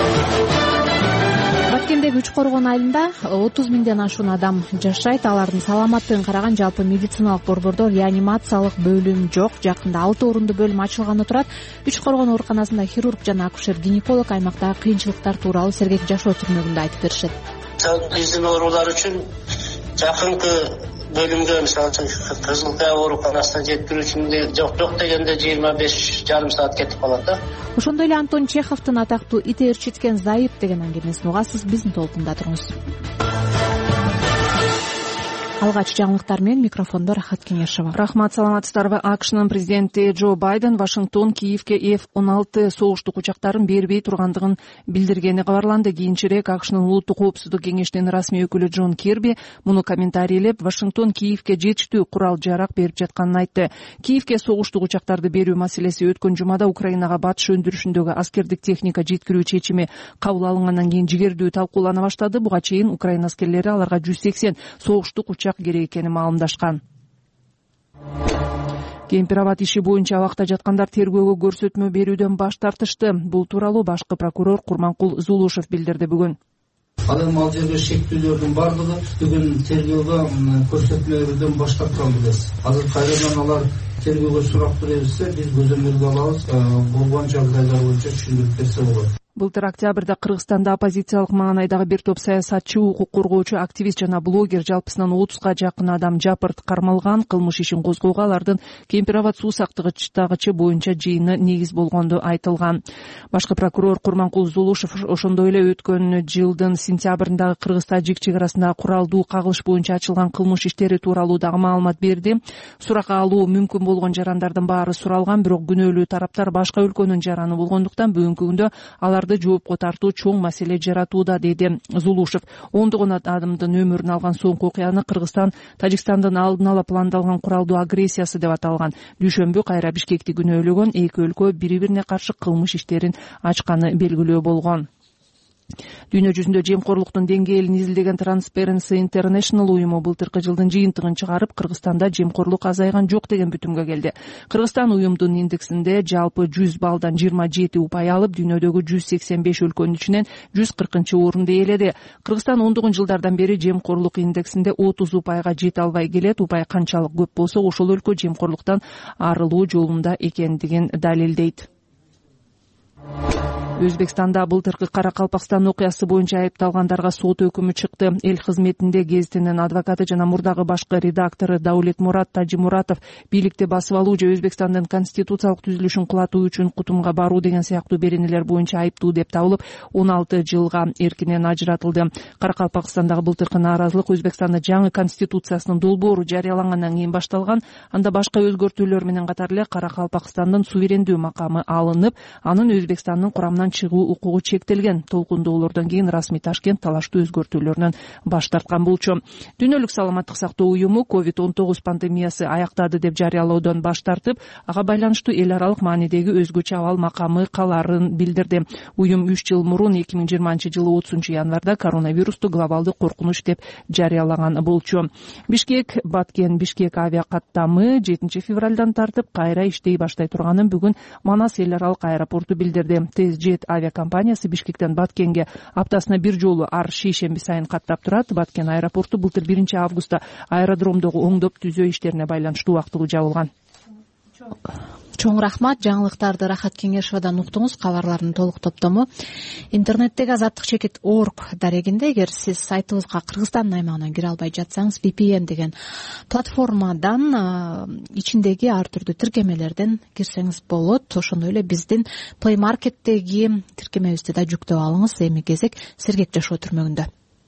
Баткендеги Үч Коргон айылында отуз миңден ашуун адам жашайт. Алардын саламаттыгын караган жалпы медициналык борбордо реанимациялык бөлүм жок. Жакында алты орунду бөлүм ачылганы турат. Үч Коргон ооруканасында хирург жана акушер-гинеколог аймактагы кыйынчылыктар тууралуу Сергек жашоо түрмөгүндө айтып беришет. Биздин оорулар үчүн жакынкы бөлүмгө, мисалы үчүн Кызыл Кая ооруканасына жеткирүүчү жок жок дегенде жыйырма беш жарым саат кетип калат да. Ошондой эле Антон Чеховдун атактуу ити ээрчиткен зайып деген аңгемесин угасыз. Биздин толкунда туруңуз. Алгач жаңылыктар менен микрофондо Рахат Кеңешова. Рахмат, саламатсыздарбы? АКШнын президенти Джо Байден Вашингтон Киевке эф он алты согуштук учактарын бербей тургандыгын билдиргени кабарланды. Кийинчерээк АКШнын улуттук коопсуздук кеңешинин расмий өкүлү Джон Кирби муну комментарийлеп, Вашингтон Киевке жетиштүү курал-жарак берип жатканын айтты. Киевке согуштук учактарды берүү маселеси өткөн жумада Украинага батыш өндүрүшүндөгү аскердик техника жеткирүү чечими кабыл алынгандан кийин жигердүү талкуулана баштады. Буга чейин Украина аскерлери аларга жүз сексен согуштук учак керек экенин маалымдашкан. Кемпирабад иши боюнча абакта жаткандар тергөөгө көрсөтмө берүүдөн баш тартышты. Бул тууралуу башкы прокурор Курманкул Зулушев билдирди бүгүн. Ал эми ал жерде шектүүлөрдүн бардыгы бүгүн тергөөгө көрсөтмө берүүдөн баш тарткан билебиз. Азыр кайрадан алар тергөөгө сурап беребизсе, биз көзөмөлгө алабыз, болгон жагдайлар боюнча түшүндүрүп берсе болот. Былтыр октябрда Кыргызстанда оппозициялык маанайдагы бир топ саясатчы, укук коргоочу, активист жана блогер жалпысынан отузга жакын адам жапырт кармалган. Кылмыш ишин козгоого алардын Кемпирабад суу сактагычтагычы боюнча жыйыны негиз болгондо айтылган. Башкы прокурор Курманкул Зулушев ошондой эле өткөн жылдын сентябрындагы Кыргыз-Тажик чек арасындагы куралдуу кагылыш боюнча ачылган кылмыш иштери тууралуу дагы маалымат берди. Суракка алуу мүмкүн болгон жарандардын баары суралган, бирок күнөөлүү тараптар башка өлкөнүн жараны болгондуктан бүгүнкү күндө аларды жоопко тартуу чоң маселе жаратууда, деди Зулушев. Ондогон адамдын өмүрүн алган соңку окуяны Кыргызстан Тажикстандын алдын ала пландалган куралдуу агрессиясы деп аталган. Дүйшөмбү кайра Бишкекти күнөөлөгөн, эки өлкө бири-бирине каршы кылмыш иштерин ачканы белгилөө болгон. Дүйнө жүзүндө жемкорлуктун деңгээлин изилдеген Transparency International уюму былтыркы жылдын жыйынтыгын чыгарып, Кыргызстанда жемкорлук азайган жок деген бүтүмгө келди. Кыргызстан уюмдун индексинде жалпы жүз балдан жыйырма жети упай алып, дүйнөдөгү жүз сексен беш өлкөнүн ичинен жүз кыркынчы орунду ээледи. Кыргызстан ондогон жылдардан бери жемкорлук индексинде отуз упайга жете албай келет. Упай канчалык көп болсо, ошол өлкө жемкорлуктан арылуу жолунда экендигин далилдейт. Өзбекстанда былтыркы Каракалпакстан окуясы боюнча айыпталгандарга сот өкүмү чыкты. Эл кызметинде гезитинин адвокаты жана мурдагы башкы редактору Даулетмурат Тажимуратов бийликти басып алуу же Өзбекстандын конституциялык түзүлүшүн кулатуу үчүн Кутумга баруу деген сыяктуу беренелер боюнча айыптуу деп табылып, он алты жылга эркинен ажыратылды. Каракалпакстандагы былтыркы нааразылык Өзбекстандын жаңы конституциясынын долбоору жарыялангандан кийин башталган. Анда башка өзгөртүүлөр менен катар эле Каракалпакстандын суверендүү макамы алынып, анын Өзбекстандын курамынан чыгуу укугу чектелген. Толкундоолордон кийин расмий Ташкент талаштуу өзгөртүүлөрүнөн баш тарткан болчу. Дүйнөлүк саламаттык сактоо уюму ковид он тогуз пандемиясы аяктады деп жарыялоодон баш тартып, ага байланыштуу эл аралык маанидеги өзгөчө абал макамы каларын билдирди. Уюм үч жыл мурун эки миң жыйырманчы жылы отузунчу январда коронавирусту глобалдык коркунуч деп жарыялаган болчу. Бишкек Баткен Бишкек авиакаттамы жетинчи февралдан тартып кайра иштей баштай турганын бүгүн Манас эл аралык аэропорту билдирди. Тез жет авиакомпаниясы Бишкектен Баткенге аптасына бир жолу ар шейшемби сайын каттап турат. Баткен аэропорту былтыр биринчи августта аэродромдогу оңдоп түзөө иштерине байланыштуу убактылуу жабылган. чоң рахмат. Жаңылыктарды Рахат Кеңешовадан уктуңуз. Кабарлардын толук топтому интернеттеги азаттык чекит орг дарегинде. Эгер сиз сайтыбызга Кыргызстандын аймагынан кире албай жатсаңыз, ви пи эн деген платформадан ичиндеги ар түрдүү тиркемелерден кирсеңиз болот. Ошондой эле биздин Play Market'теги тиркемебизди да жүктөп алыңыз. Эми кезек Сергек жашоо түрмөгүндө.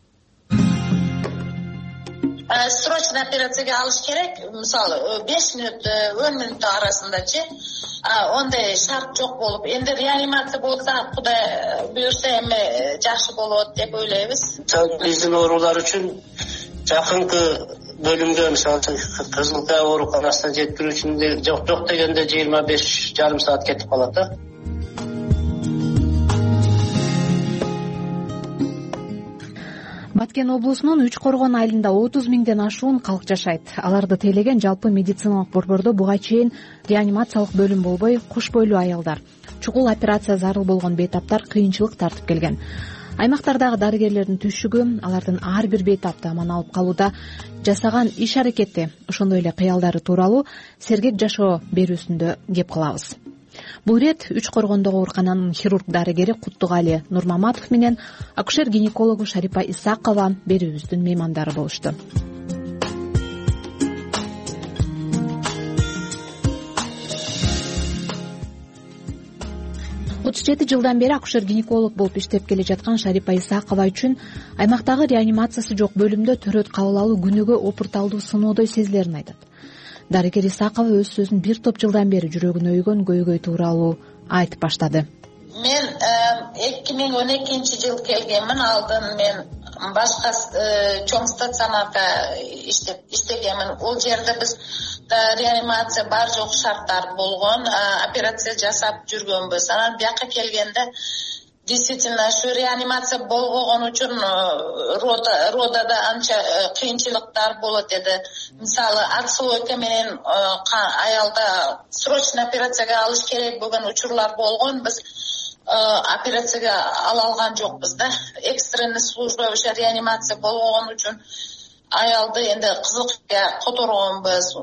Срочно операцияга алыш керек. Мисалы беш мүнөт он мүнөттүн арасындачы ондай шарт жок болуп, энди реанимация болса Кудай буюрса эми жакшы болот деп ойлойбуз. Биздин оорулар үчүн жакынкы бөлүмгө, мисалы Кызылкая ооруканасына жеткирүү үчүн жок жок дегенде жыйырма беш жарым саат кетип калат да. Баткен облусунун Үч Коргон айылында отуз миңден ашуун калк жашайт. Аларды тейлеген жалпы медициналык борбордо буга чейин реанимациялык бөлүм болбой, куш бойлуу аялдар, чукул операция зарыл болгон бейтаптар кыйынчылык тартып келген. Аймактардагы дарыгерлердин түшүгү алардын ар бир бейтапты аман алып калууда жасаган иш аракети, ошондой эле кыялдары тууралуу Сергек жашоо берүүсүндө кеп кылабыз. Бул ирет Үч Коргондогу оорукананын хирург дарыгери Куттугали Нурмаматов менен акушер-гинекологу Шарипа Исакова берүүбүздүн меймандары болушту. отуз жети жылдан бери акушер-гинеколог болуп иштеп келе жаткан Шарипа Исакова үчүн аймактагы реанимациясы жок бөлүмдө төрөт кабыл алуу күнүгө опурталдуу сыноодой сезилерин айтат. Дарыгер Исакова өз сөзүн бир топ жылдан бери жүрөгүнө үйгөн көйгөй тууралуу айтып баштады. Мен эки миң он экинчи жыл келгенмин. Алдын мен башка чоң стационарда иштеп иштегенмин. Ол жерде биз реанимация бар жок шарттар болгон, операция жасап жүргөнбүз. Анан бияка келгенде действительно ушу реанимация болбогон үчүн рода родада анча кыйынчылыктар болот эди. Мисалы отслойка менен аялда срочно операцияга алыш керек болгон учурлар болгон. Биз операцияга ала алган жокпуз да. Экстренный служба ушу реанимация болбогон үчүн аялды энди Кызылкаяга которгонбуз.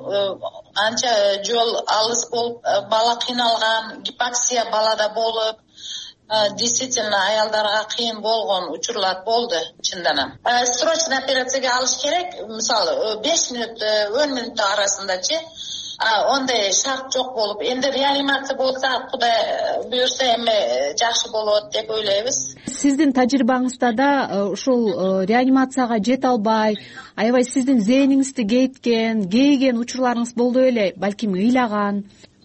Анча жол алыс болуп, бала кыйналган, гипоксия балада болуп, действительно аялдарга кыйын болгон учурлар болду чындан. Срочно операцияга алыш керек. Мисалы беш мүнөт он мүнөттүн арасындачы ондай шарт жок болуп, энди реанимация болса Кудай буюрса эми жакшы болот деп ойлойбуз. Сиздин тажрыйбаңызда да ушул реанимацияга жете албай, аябай сиздин зээниңизди кейткен, кейген учурларыңыз болду эле, балким ыйлаган.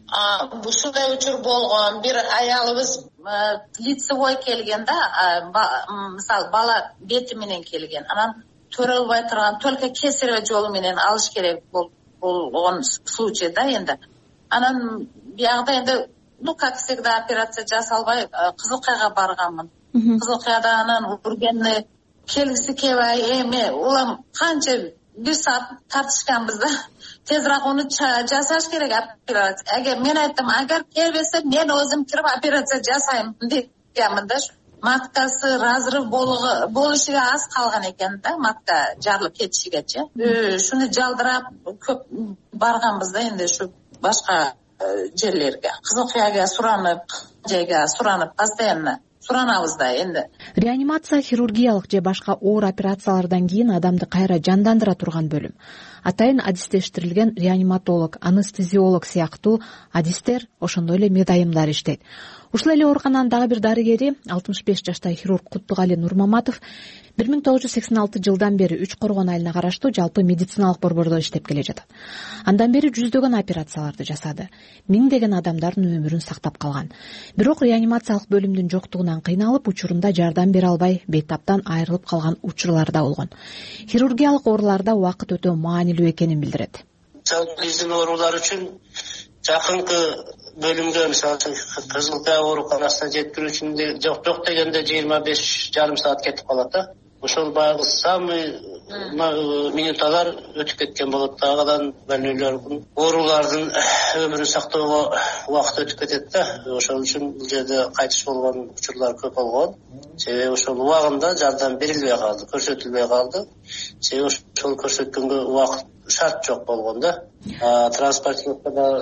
Ушундай учур болгон. Бир аялыбыз лицевой келген да, мисалы бала бети менен келген. Анан төрөлбөй турган, только кесарево жолу менен алыш керек болгон случай да энди. Анан биягда энди, ну как всегда операция жасалбай Кызылкаяга барганмын. Кызылкаяда анан ургенни келгиси келбей, эми улам канча бир саат тартышканбыз да. Тезирээк уну жасаш керек операция. Эгер мен айттым, агар келбесе мен өзүм кирип операция жасайм дегенмин да. Маткасы разрыв болушуга аз калган экен да, матка жарылып кетишигечи. Шуну жалдырап көп барганбыз да энди ушу башка жерлерге. Кызылкаяга суранып, жайга суранып, постоянно суранабыз да энди. Реанимация хирургиялык же башка оор операциялардан кийин адамды кайра жандандыра турган бөлүм. Атайын адистештирилген реаниматолог, анестезиолог сыяктуу адистер, ошондой эле медайымдар иштейт. Ушул эле оорукананын дагы бир дарыгери, алтымыш беш жаштагы хирург Куттугали Нурмаматов бир миң тогуз жүз сексен алты жылдан бери Үч Коргон айылына караштуу жалпы медициналык борбордо иштеп келе жатат. Андан бери жүздөгөн операцияларды жасады. Миңдеген адамдардын өмүрүн сактап калган. Бирок реанимациялык бөлүмдүн жоктугунан кыйналып, учурунда жардам бере албай, бейтаптан айрылып калган учурлар да болгон. Хирургиялык ооруларда убакыт өтө маанилүү экенин билдирет. Биздин оорулар үчүн жакынкы бөлүмгө, мисалы Кызылкая ооруканасына жеткирүү үчүн жок жок дегенде жыйырма беш жарым саат кетип калат да. Ошол баягы самый минуталар өтүп кеткен болот. Дагыдан больнойлордун, оорулардын өмүрүн сактоого убакыт өтүп кетет да. Ошол үчүн бул жерде кайтыш болгон учурлар көп болгон. Себеби ошол убагында жардам берилбей калды, көрсөтүлбөй калды. Себеби ошол көрсөткөнгө убакыт шарт жок болгон да. Транспортировкада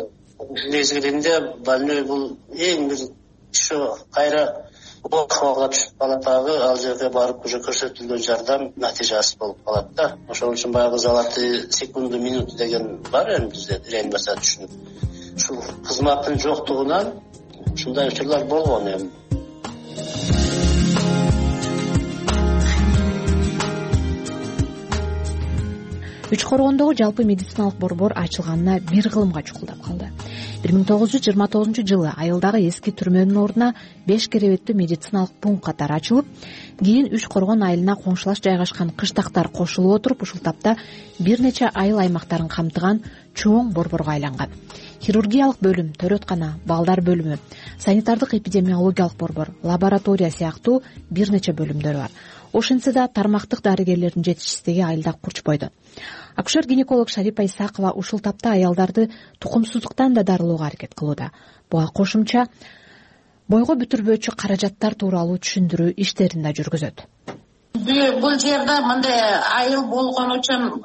мезгилинде больной бул эң бир еще кайра окуга түшүп калат, дагы ал жерге барып уже көрсөтүлгөн жардам натыйжасы болуп калат да. Ошол үчүн баягы золотые секунды минуты деген бар эми бизде реанимация түшүнүк. Ушул кызматтын жоктугунан ушундай учурлар болгон эми. Үч Коргондогу жалпы медициналык борбор ачылганына бир кылымга чукулдап калды. бир миң тогуз жүз жыйырма тогузунчу жылы айылдагы эски түрмөнүн ордуна беш керебеттүү медициналык пункт катары ачылып, кийин Үч Коргон айылына коңшулаш жайгашкан кыштактар кошулуп отуруп, ушул тапта бир нече айыл аймактарын камтыган чоң борборго айланган. Хирургиялык бөлүм, төрөткана, балдар бөлүмү, санитардык эпидемиологиялык борбор, лаборатория сыяктуу бир нече бөлүмдөр бар. Ошентсе да тармактык дарыгерлердин жетишсиздиги айылда курч бойду. Акушер-гинеколог Шарипа Исакова ушул тапта аялдарды тукумсуздуктан да дарылоого аракет кылууда. Буга кошумча бойго бүтүрбөөчү каражаттар тууралуу түшүндүрүү иштерин да жүргүзөт. Бул жерде мындай айыл болгон үчүн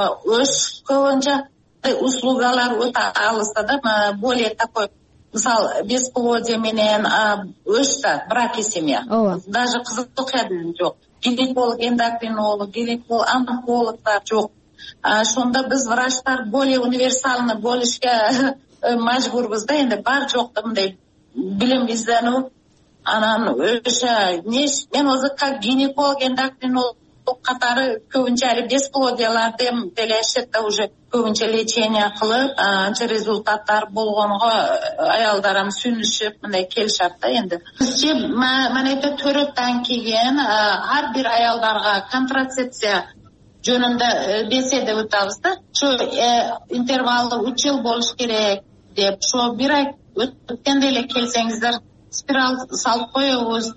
өз көбүнчө услугалар өтө алыста да, более такой, мисалы, бесплодие менен өстө брак и семья. Даже кызык окуя жок. Гинеколог, эндокринолог, гинеколог, онкологдор жок. Ошондо биз врачтар более универсальный болушка мажбурбуз да, энди бар жокто мындай билим издануу. Анан ошо мен өзү как гинеколог, эндокринолог катары көбүнчө бесплодияларды делешет да, уже көбүнчө лечение кылып, анча результаттар болгонго аялдарым сүнүшүп мындай келишет да. Энди бизче манайда төрөттөн кийин ар бир аялдарга контрацепция жөнүндө беседа өтөбүз да. Ошо интервалы үч жыл болуш керек деп, ошо бир ай өткөндө эле келсеңиздер спираль салып коебуз.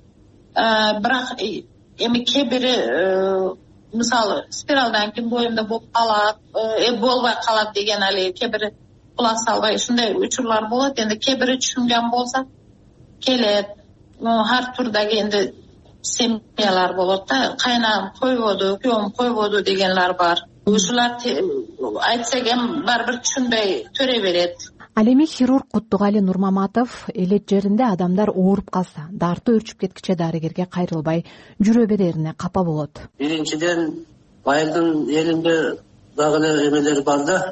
Бирок эми кээ бири мисалы спиралдан кийин боюмда болуп калат, э болбой калат деген али кээ бири кулак салбай ушундай учурлар болот. Энди кээ бири түшүнгөн болсо келет. Ар турдагы энди семьялар болот да, кайнам койбоду, күйөөм койбоду дегенлер бар. Ушулар айтсак эми барбир түшүнбөй төрө берет. Ал эми хирург Куттугали Нурмаматов элет жеринде адамдар ооруп калса, дарты өрчүп кеткиче дарыгерге кайрылбай жүрө берерине капа болот. Биринчиден айылдын элинде дагы эле эмелер бар да,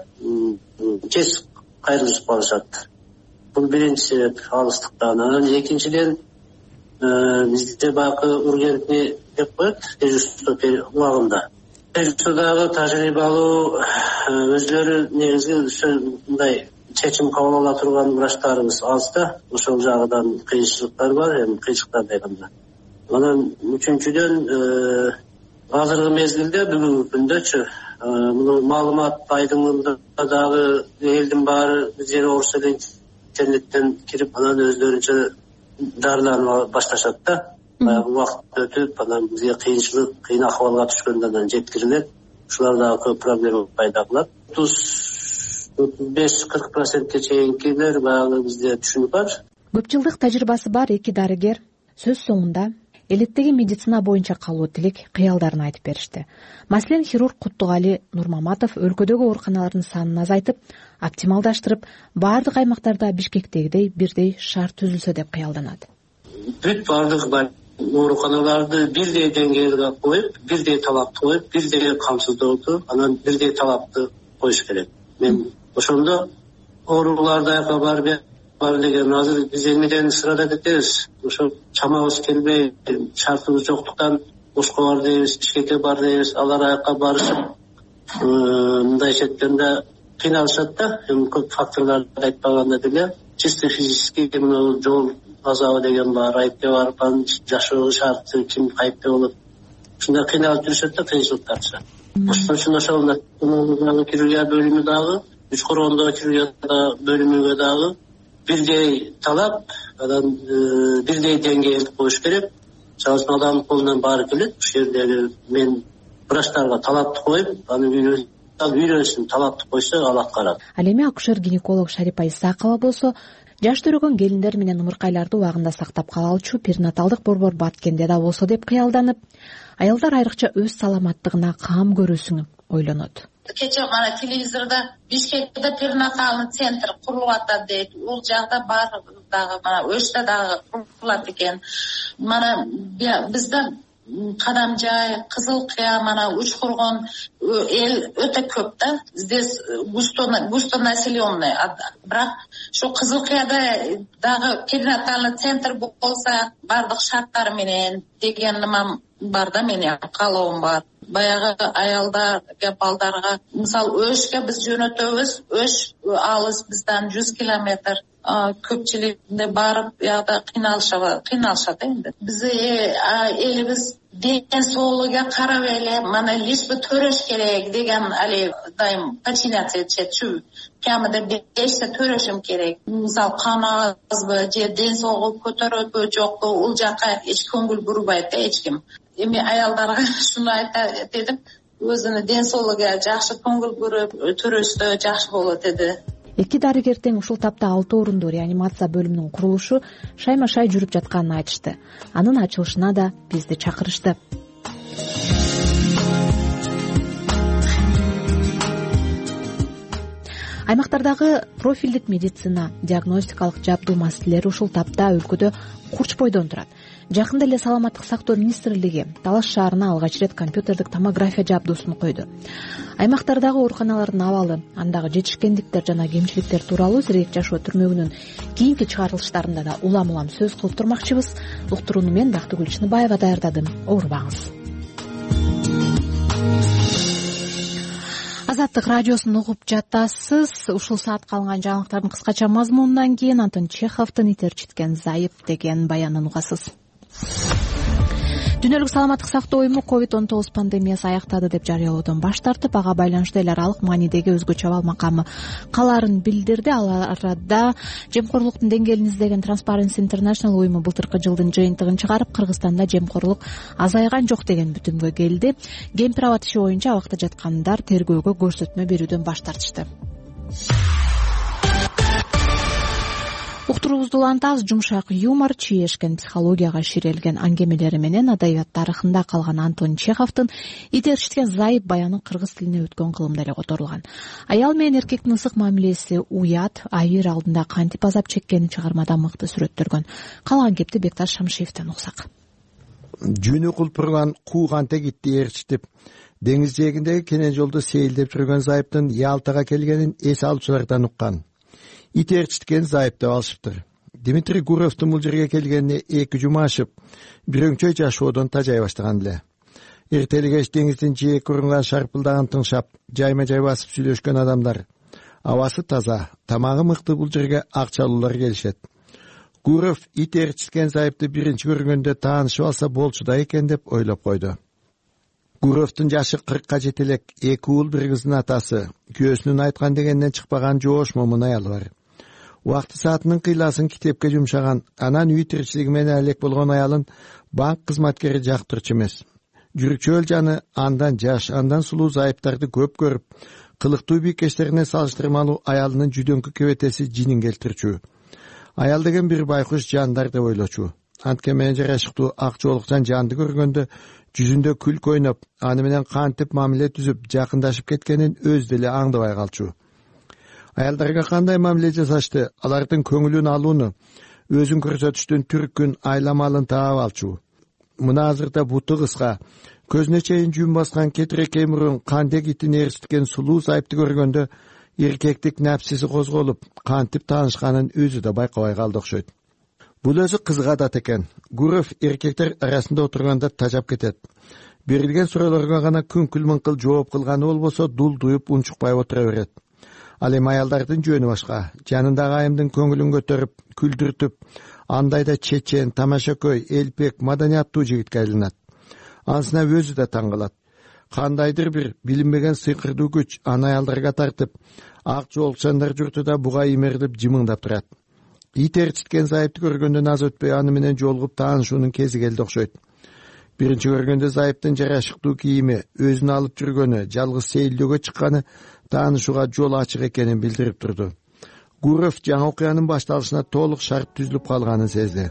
тез кайрылышып калышат. Бул биринчи себеп, алыстыктан. Анан экинчиден бизде баягы ургентни деп коет, дежурство убагында. Дежурстводагы тажрыйбалуу өзлөрү негизи мындай чечим кабыл ала турган врачтарыбыз аз да, ошол жагынан кыйынчылыктар бар, эми кыйынчылыктар дегенде. Анан үчүнчүдөн азыркы мезгилде бүгүнкү күндөчү муну маалымат айдыңында дагы элдин баары бир жери ооруса интернеттен кирип, анан өздөрүнчө дарыланып башташат да. Баягы убакыт өтүп, анан бизге кыйынчылык, кыйын акыбалга түшкөндөн анан жеткирилет. Ушулар дагы көп проблема пайда кылат. отуз беш кырк процентке чейинкилер баягы бизде түшүнүк бар. Көп жылдык тажрыйбасы бар эки дарыгер сөз соңунда элеттеги медицина боюнча калуу тилек кыялдарын айтып беришти. Маселен, хирург Куттугали Нурмаматов өлкөдөгү ооруканалардын санын азайтып, оптималдаштырып, баардык аймактарда Бишкектегидей бирдей шарт түзүлсө деп кыялданат. Бүт баардык ооруканаларды бирдей деңгээлге коюп, бирдей талапты коюп, бирдей камсыздоодо, анан бирдей талапты коюш керек. Мен ошондо ооруларды аяка барып бар деген азыр биз эмнеден сырада кетебиз. Ошо чамабыз келбей, шартыбыз жоктуктан Ошко бар дейбиз, Бишкекке бар дейбиз, алар аяка барышып мындайча айтканда кыйналышат да. Эми көп факторларды айтпаганда деле чисто физически мына жол азабы деген бар, айыпке барып анын жашоо шарты ким кайыпты болот. Ушундай кыйналып жүрүшөт да, кыйынчылыктар чыгат. Ошон үчүн ошол хирургия бөлүмү дагы, Үч Коргондогу хирургия бөлүмүгө дагы бирдей талап, анан бирдей деңгээлди коюш керек. Мисалы үчүн адамдын колунан баары келет. Ушул жердеги мен врачтарга талапты коюп, аны үйрөнсүн, талапты койсо ал аткарат. Ал эми акушер-гинеколог Шарипа Исакова болсо жаш төрөгөн келиндер менен ымыркайларды убагында сактап кала алчу перинаталдык борбор Баткенде да болсо деп кыялданып, аялдар айрыкча өз саламаттыгына кам көрүүсүн ойлонот. кече мана телевизордо Бишкекте перинатальный центр курулуп атат дейт. Бул жакта бар дагы мана Өчтө дагы курулат экен. Мана бизде Кадамжай, Кызыл Кыя, мана Учкургон эл өтө көп да. Здесь густо густо населенный. Бирок ошо Кызыл Кыяда дагы перинатальный центр болсо бардык шарттары менен деген нема бар да, менин каалоом бар. Баягы аялдарга, балдарга, мисалы Өшкө биз жөнөтөбүз. Өш алыс bizden жүз километр. Көпчүлүгүндө барып, ягда кыйналышат, кыйналышат энди. Биз элибиз ден соолугуга карап эле, мана лишь бы төрөш керек деген али дайым починять этчү. Камыда беште төрөшүм керек. Мисалы кан азбы же ден соолугу көтөрөбү, жокпу, ул жака эч көңүл бурбайт да эч ким. Эми аялдарга шуну айта дедим, өзүнүн ден соолугуга жакшы көңүл буруп, төрөштө жакшы болот деди. Эки дарыгер тең ушул тапта алты орундуу реанимация бөлүмүнүн курулушу шайма-шай жүрүп жатканын айтышты. Анын ачылышына да бизди чакырышты. Аймактардагы профилдик медицина, диагностикалык жабдуу маселелери ушул тапта өлкөдө курч бойдон турат. Жакында эле саламаттык сактоо министрлиги Талаш шаарына алгач ирет компьютердик томография жабдуусун койду. Аймактардагы ооруканалардын абалы, андагы жетишкендиктер жана кемчиликтер тууралуу Зирек жашоо түрмөгүнүн кийинки чыгарылыштарында да улам улам сөз кылып турмакчыбыз. Уктурууну мен Бактыгүл Чыныбаева даярдадым. Оорубаңыз. Азаттык радиосун угуп жатасыз. Ушул саатка алынган жаңылыктардын кыскача мазмунунан кийин Антон Чеховдун итер читкен зайып деген баянын угасыз. Дүйнөлүк саламаттык сактоо уюму ковид он тогуз пандемиясы аяктады деп жарыялоодон баш тартып, ага байланыштуу эл аралык маанидеги өзгөчө абал макамы калаарын билдирди. Ал арада жемкорлуктун деңгээлин издеген Transparency International уюму былтыркы жылдын жыйынтыгын чыгарып, Кыргызстанда жемкорлук азайган жок деген бүтүмгө келди. Кемпир абад иши боюнча абакта жаткандар тергөөгө көрсөтмө берүүдөн баш тартышты. Уктуруубузду улантабыз. Жумшак юмор, чиешкен психологияга ширелген аңгемелери менен адабият тарыхында калган Антон Чеховдун итер читкен зайып баяны кыргыз тилине өткөн кылымда эле которулган. Аял менен эркектин ысык мамилеси, уят, айыр алдында кантип азап чеккенин чыгармада мыкты сүрөттөлгөн. Калган кепти Бекташ Шамшиевден уксак. Жөнү кулпурган кууган тегитти ээрчитип, деңиз жээгиндеги кенен жолдо сейилдеп жүргөн зайыптын Ялтага келгенин эс алуучулардан уккан. Ит ээрчиткен зайып деп алышыптыр. Дмитрий Гуровдун бул жерге келгенине эки жума ашып, бирөңчөй жашоодон тажай баштаган эле. Эртели кеч деңиздин жээк урунган шарпылдаган тыңшап, жайма-жай басып сүйлөшкөн адамдар. Абасы таза, тамагы мыкты бул жерге акчалуулар келишет. Гуров ит ээрчиткен зайыпты биринчи көргөндө таанышып алса болчу да экен деп ойлоп койду. Гуровдун жашы кыркка жете элек, эки уул бир кыздын атасы, күйөөсүнүн айткан дегенден чыкпаган жоош момун аялы бар. Убакты саатынын кыйласын китепке жумшаган, анан үй тиричилиги менен элек болгон аялын банк кызматкери жактырчу эмес. Жүрүкчөөл жаны андан жаш, андан сулуу зайыптарды көп көрүп, кылыктуу бийкештерине салыштырмалуу аялынын жүдөңкү кебетеси жинин келтирчү. Аял деген бир байкуш жандар деп ойлочу. Анткени менен жарашыктуу ак жоолукчан жанды көргөндө жүзүндө күлкү ойноп, аны менен кантип мамиле түзүп, жакындашып кеткенин өз деле аңдабай калчу. Аялдарга кандай мамиле жасашты, алардын көңүлүн алууну, өзүн көрсөтүштүн түркүн, айламалын таап алчу. Мына азырда буту кыска, көзүнө чейин жүүн баскан кетирекей мурун кандек итин ээрчиткен сулуу зайыпты көргөндө эркектик напсиси козголуп, кантип таанышканын өзү да байкабай калды окшойт. Бул өзү кызык адат экен. Гуров эркектер арасында отурганда тажап кетет. Берилген суроолорго гана күңкүл-мыңкыл жооп кылганы болбосо дулдуюп унчукпай отура берет. Ал эми аялдардын жөнү башка. Жанындагы айымдын көңүлүн көтөрүп, күлдүртүп, андайда чечен, тамашакөй, элпек, маданияттуу жигитке айланат. Анысына өзү да таң калат. Кандайдыр бир билинбеген сыйкырдуу күч аны аялдарга тартып, ак жоолукчандар журтуда буга имердип жымыңдап турат. Ит ээрчиткен зайыпты көргөндөн аз өтпөй аны менен жолугуп таанышуунун кези келди окшойт. Биринчи көргөндө зайыптын жарашыктуу кийими, өзүн алып жүргөнү, жалгыз сейилдөөгө чыкканы таанышууга жол ачык экенин билдирип турду. Гуров жаңы окуянын башталышына толук шарт түзүлүп калганын сезди.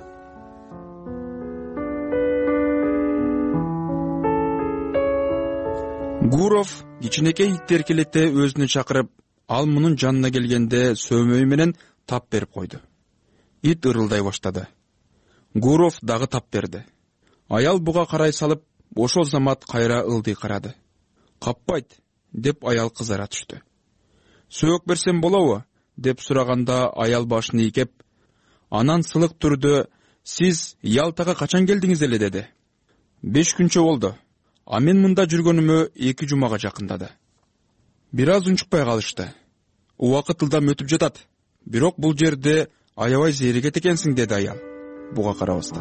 Гуров кичинекей итти эркелете өзүнө чакырып, ал мунун жанына келгенде сөөмөй менен тап берип койду. Ит ырылдай баштады. Гуров дагы тап берди. Аял буга карай салып, ошол замат кайра ылдый карады. Каппайт, деп аял кызара түштү. Сөөк берсем болобу? Деп сураганда аял башын ийкеп, анан сылык түрдө сиз Ялтага качан келдиңиз эле деди. Беш күнчө болду. А мен мында жүргөнүмө эки жумага жакындады. Бир аз унчукпай калышты. Убакыт ылдам өтүп жатат. Бирок бул жерде аябай зеригет экенсиң, деди аял буга карабастан.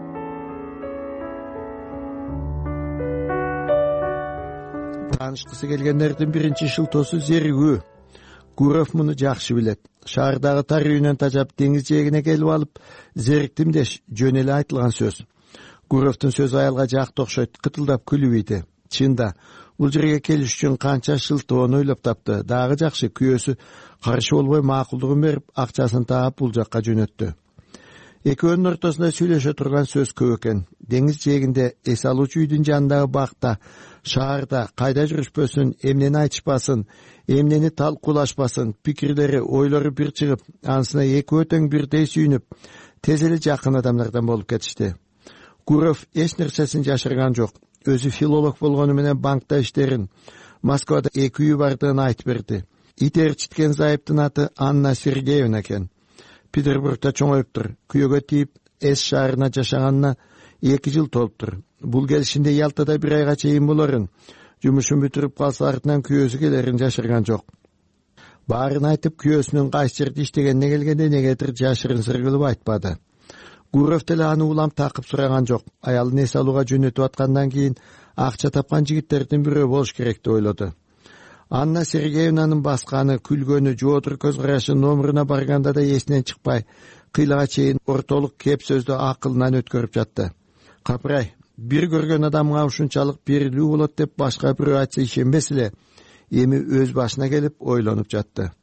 Таанышкысы келгендердин биринчи шылтоосу зеригүү. Гуров муну жакшы билет. Шаардагы тар үйүнөн тажап деңиз жээгине келип алып, зериктим деш жөн эле айтылган сөз. Гуровдун сөзү аялга жакты окшойт, кытылдап күлүп ийди. Чында, бул жерге келиш үчүн канча шылтоону ойлоп тапты. Дагы жакшы, күйөөсү каршы болбой макулдугун берип, акчасын таап бул жакка жөнөттү. Экөөнүн ортосунда сүйлөшө турган сөз көп экен. Деңиз жээгинде эс алуучу үйдүн жанындагы бакта, шаарда кайда жүрүшпөсүн, эмнени айтышпасын, эмнени талкуулашпасын, пикирлери, ойлору бир чыгып, анысына экөө тең бирдей сүйүнүп, тез эле жакын адамдардан болуп кетишти. Гуров эч нерсесин жашырган жок. Өзү филолог болгону менен банкта иштерин, Москвада эки үйү бардыгын айтып берди. Ит ээрчиткен зайыптын аты Анна Сергеевна экен. Петербургда чоңоюптур. Күйөөгө тийип, Эс шаарына жашаганына эки жыл толуптур. Бул келишинде Ялтада бир айга чейин болорун, жумушун бүтүрүп калса артынан күйөөсү келерин жашырган жок. Баарын айтып, күйөөсүнүн кайсы жерде иштегенине келгенде негедир жашырын сыр кылып айтпады. Гуров деле аны улам такып сураган жок. Аялын эс алууга жөнөтүп аткандан кийин акча тапкан жигиттердин бирөө болуш керек деп ойлоду. Анна Сергеевнанын басканы, күлгөнү, жоодур көз карашы номуруна барганда да эсинен чыкпай, кыйлага чейин ортолук кеп сөздү акылынан өткөрүп жатты. Капырай, бир көргөн адамга ушунчалык берилүү болот деп башка бирөө айтса ишенбес эле, эми өз башына келип ойлонуп жатты.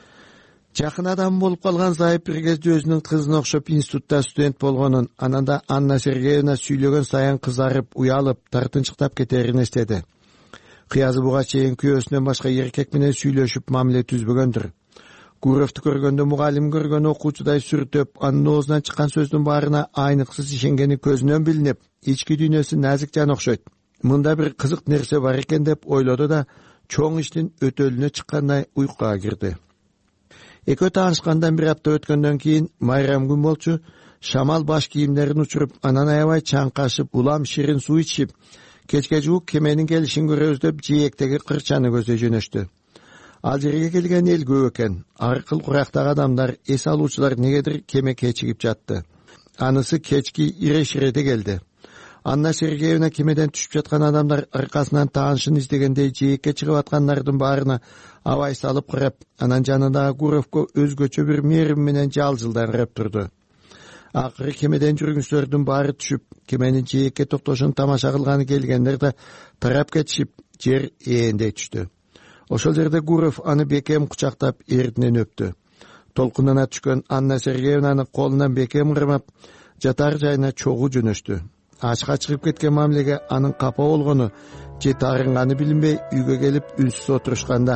Жакын адам болуп калган зайып бир кезде өзүнүн кызына окшоп институтта студент болгонун, анан да Анна Сергеевна сүйлөгөн сайын кызарып, уялып, тартынчыктап кетерин эстеди. Кыязы буга чейин күйөөсүнөн башка эркек менен сүйлөшүп мамиле түзбөгөндүр. Гуровду көргөндө мугалим көргөн окуучудай сүртөп, анын оозунан чыккан сөздүн баарына айныксыз ишенгени көзүнөн билинип, ички дүйнөсү назик жан окшойт. Мында бир кызык нерсе бар экен деп ойлоду да, чоң иштин өтөлүнө чыккандай уйкуга кирди. Экөө таанышкандан бир апта өткөндөн кийин майрам күн болчу, шамал баш кийимдерин учуруп, анан аябай чаңкашып, улам ширин суу ичип, кечке жуук кеменин келишин көрөбүз деп жээктеги кырчаны көздөй жөнөштү. Ал жерге келген эл көп экен. Аркыл курактагы адамдар, эс алуучулар негедир кеме кечигип жатты. Анысы кечки иреширеде келди. Анна Сергеевна кемеден түшүп жаткан адамдар аркасынан таанышын издегендей жээкке чыгып аткандардын баарына абай салып карап, анан жанындагы Гуровго өзгөчө бир мээрим менен жалжылдан карап турду. Акыры кемеден жүргүнчүлөрдүн баары түшүп, кеменин жээкке токтошун тамаша кылганы келгендер да тарап кетишип, жер ээндей түштү. Ошол жерде Гуров аны бекем кучактап эрдинен өптү. Толкунуна түшкөн Анна Сергеевнаны колунан бекем кырмап, жатар жайына чогуу жөнөштү. Ашка чыгып кеткен мамилеге анын капа болгону же таарынганы билинбей үйгө келип үнсүз отурушканда.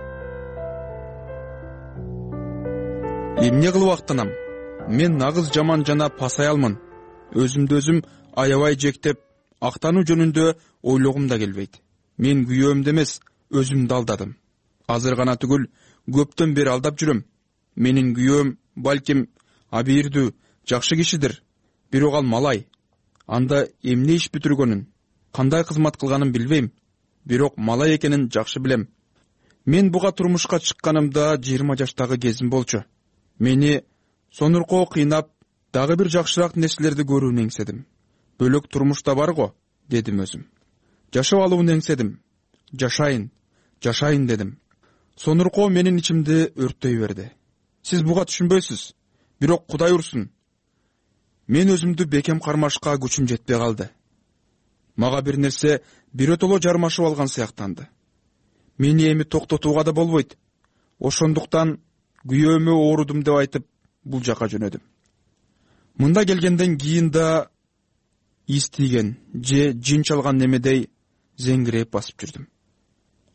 Эмне кылып актанам? Мен нагыз жаман жана пасаялмын. Өзүмдү өзүм аябай жектеп, актануу жөнүндө ойлогум да келбейт. Мен күйөөмдү эмес, өзүмдү алдадым. Азыр гана түгүл, көптөн бери алдап жүрөм. Менин күйөөм, балким, абийирдүү, жакшы кишидир. Бирок ал малай. Анда эмне иш бүтүргөнүн, кандай кызмат кылганын билбейм. Бирок малай экенин жакшы билем. Мен буга турмушка чыкканымда жыйырма жаштагы кезим болчу. Мени сонуркоо кыйнап, дагы бир жакшыраак нерселерди көрүүнү эңседим. Бөлөк турмушта бар го, дедим өзүм. Жашап алууну эңседим. Жашайын, жашайын дедим. Сонуркоо менин ичимди өрттөй берди. Сиз буга түшүнбөйсүз. Бирок Кудай урсун. Мен өзүмдү бекем кармашка күчүм жетпей калды. Мага бир нерсе бирөтөлө жармашып алган сыяктанды. Мени эми токтотууга да болбойт. Ошондуктан күйөөмө оорудум деп айтып, бул жака жөнөдүм. Мында келгенден кийин да из тийген же жин чалган немедей зеңгиреп басып жүрдүм.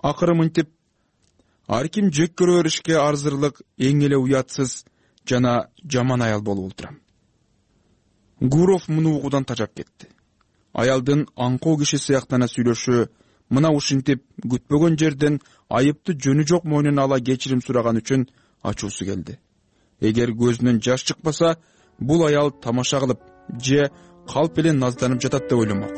акыры мынтип ар ким жек көрө беришке арзырлык эң эле уятсыз жана жаман аял болуп отурам. Гуров муну угуудан тажап кетти. Аялдын аңкоо киши сыяктана сүйлөшү, мына ушинтип күтпөгөн жерден айыпты жөнү жок мойнуна ала кечирим сураган үчүн ачуусу келди. Эгер көзүнөн жаш чыкпаса, бул аял тамаша кылып же калп эле назданып жатат деп ойломок.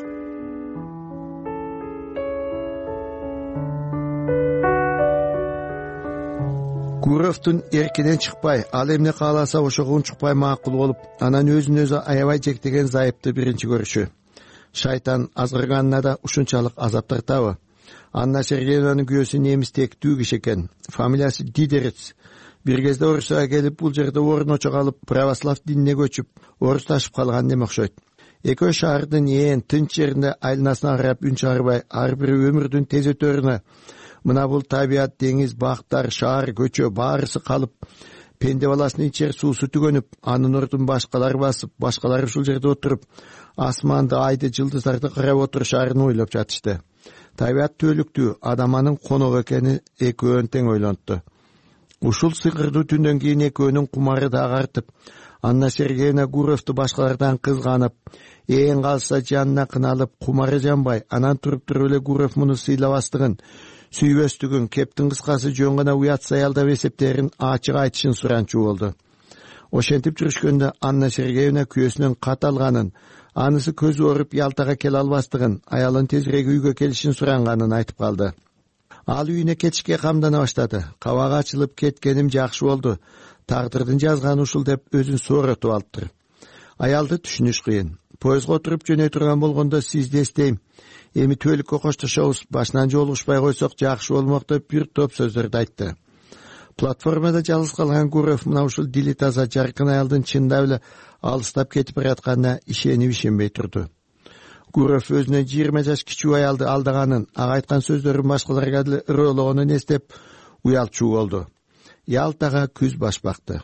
Гуровдун эркинен чыкпай, ал эмне кааласа ошого унчукпай макул болуп, анан өзүн өзү аябай жектеген зайыпты биринчи көрүшү. Шайтан азгырганына да ушунчалык азап тартабы? Анна Сергеевнанын күйөөсү немис тектүү киши экен. Фамилиясы Дидерец. Бир кезде Орусияга келип, бул жерде орун очо калып, православ динине көчүп, орусташып калган дем окшойт. Экөө шаардын ээн тынч жеринде айланасына карап үн чыгарбай, ар бири өмүрдүн тез өтөрүнө, мына бул табият, деңиз, бактар, шаар, көчө баарысы калып, пенде баласынын ичер суусу түгөнүп, анын ордун башкалар басып, башкалар ушул жерде отуруп, асманды, айды, жылдыздарды карап отурушаарын ойлоп жатышты. Табият түөлүктүү, адам анын конок экени экөөнүн тең ойлонту. Ушул сыйкырдуу түндөн кийин экөөнүн кумары дагы артып, Анна Сергеевна Гуровду башкалардан кызганып, ээн калса жанына кыналып, кумары жанбай, анан туруп туруп эле Гуров муну сыйлабастыгын, сүйбөстүгүн, кептин кыскасы жөн гана уятса аялдап эсептерин ачык айтышын суранчу болду. Ошентип жүрүшкөндө Анна Сергеевна күйөөсүнөн кат алганын, анысы көзү оруп ялтага келе албастыгын, аялын тезирээк үйгө келишин суранганын айтып калды. Ал үйүнө кетишке камдана баштады. Кабак ачылып кеткеним жакшы болду. Тагдырдын жазганы ушул деп өзүн сооротуп алыптыр. Аялды түшүнүш кыйын. Поездго отуруп жөнөй турган болгондо сизди эстейм. Эми түөлүккө коштошобуз, башынан жолугушпай койсок жакшы болмок деп бир топ сөздөрдү айтты. Платформада жалгыз калган Гуров мына ушул дили таза жаркын аялдын чындап эле алыстап кетип баратканына ишенип ишенбей турду. Гуров өзүнөн жыйырма жаш кичүү аялды алдаганын, ага айткан сөздөрүн башкаларга деле ыроологонун эстеп уялчу болду. Ялтага күз баш бакты.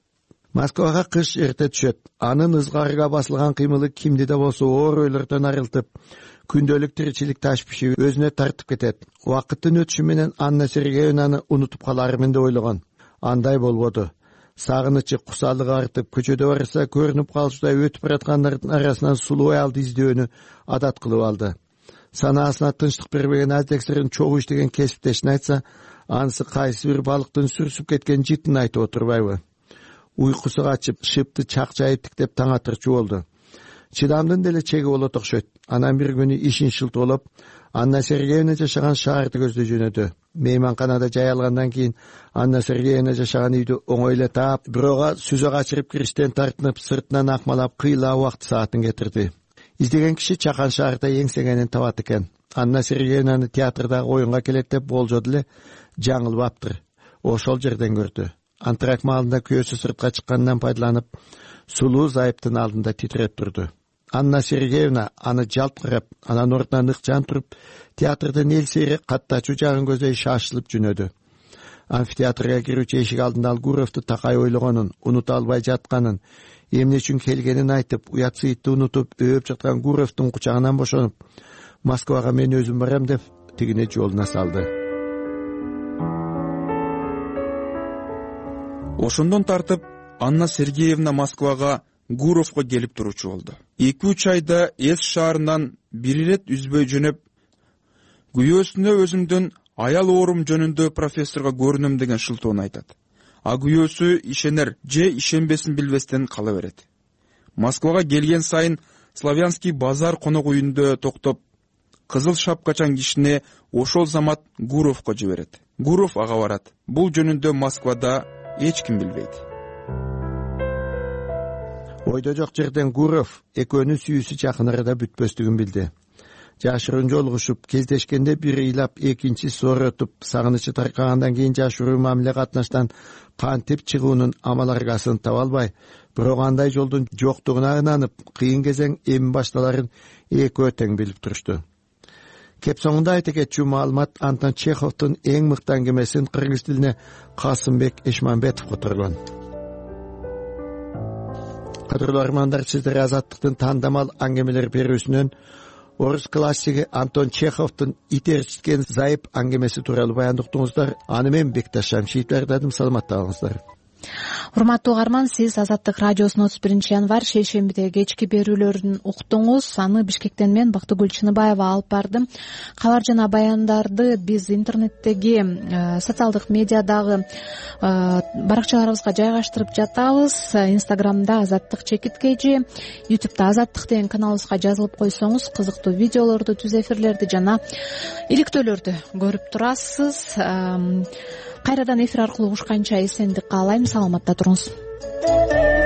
Москвага кыш эрте түшөт. Анын ызгарга басылган кыймылы кимди да болсо оор ойлордон арылтып, күндөлүк тиричилик ташпиши өзүнө тартып кетет. Убакыттын өтүшү менен Анна Сергеевнаны унутуп калармын деп ойлогон. Андай болбоду. Сагынычы, кусалыгы артып, көчөдө барса көрүнүп калыштай өтүп бараткандардын арасынан сулуу аялды издөөнү адат кылып алды. Санаасына тынчтык бербеген аздексерин чогуу иштеген кесиптешин айтса, анысы кайсы бир балыктын сүрсүп кеткен жытын айтып отурбайбы? Уйкусу качып, шыпты чакчайып тиктеп таң атырчу болду. Чыдамдын деле чеги болот окшойт. Анан бир күнү ишин шылтоолоп, Анна Сергеевна жашаган шаарды көздөй жөнөдү. Мейманканада жай алгандан кийин Анна Сергеевна жашаган үйдү оңой эле таап, бирөөгө сүзө качырып кириштен тартынып, сыртынан акмалап, кыйла убакыт саатын кетирди. Издеген киши чакан шаарда эңсегенин табат экен. Анна Сергеевнаны театрдагы оюнга келет деп болжоду эле, жаңылбаптыр. Ошол жерден көрдү. Антрак маалында күйөөсү сыртка чыккандан пайдаланып, сулуу зайыптын алдында титиреп турду. Анна Сергеевна аны жалт карап, анан ордунан ыкчан туруп, театрдын эл сейри каттачуу жагын көздөй шашылып жөнөдү. Амфитеатрга кирүүчү эшик алдында ал Гуровду такай ойлогонун, унута албай жатканын, эмне үчүн келгенин айтып, уят сыйытты унутуп, өөп жаткан Гуровдун кучагынан бошонуп, Москвага мен өзүм барам деп тигине жолуна салды. Ошондон тартып Анна Сергеевна Москвага Гуровго келип туручу болду. эки үч айда эс шаарынан бир ирет үзбөй жөнөп, күйөөсүнө өзүмдүн аял оорум жөнүндө профессорго көрүнөм деген шылтоон айтат. А күйөөсү ишенер же ишенбесин билбестен кала берет. Москвага келген сайын Славянский базар конок үйүндө токтоп, кызыл шапкачан кишине ошол замат Гуровго жиберет. Гуров ага барат. Бул жөнүндө Москвада эч ким билбейт. Ойдо жок жерден Гуров экөөнүн сүйүүсү жакын арада бүтпөстүгүн билди. Жашырын жолугушуп, кездешкенде бир ыйлап, экинчи сооротуп, сагынычы таркагандан кийин жашыруу мамиле катнаштан кантип чыгуунун амал аргасын таба албай, бирок андай жолдун жоктугуна ынанып, кыйын кезең эми башталарын экөө тең билип турушту. Кеп соңунда айта кетчү маалымат Антон Чеховдун эң мыкты аңгемесин кыргыз тилине Касымбек Эшманбетов которгон. Кадырлуу армандар, сиздер Азаттыктын тандамал аңгемелер берүүсүнөн орус классиги Антон Чеховдун ит ээрчиткен зайып аңгемеси тууралуу баяндыктыңыздар. Аны мен Бекташ Шамшиев даярдадым. Саламатталыңыздар. Урматтуу угарман, сиз Азаттык радиосунун отуз биринчи январь шейшембиде кечки берүүлөрүн уктуңуз. Аны Бишкектен мен Бактыгүл Чыныбаева алып бардым. Кабар жана баяндарды биз интернеттеги э, социалдык медиадагы э, баракчаларыбызга жайгаштырып жатабыз. Инстаграмда Азаттык чекит kg, Ютубта Азаттык деген каналыбызга жазылып койсоңуз кызыктуу видеолорду, түз эфирлерди жана иликтөөлөрдү көрүп турасыз. Кайрадан эфир аркылуу угушканча эсендик каалайм. Саламатта туруңуз.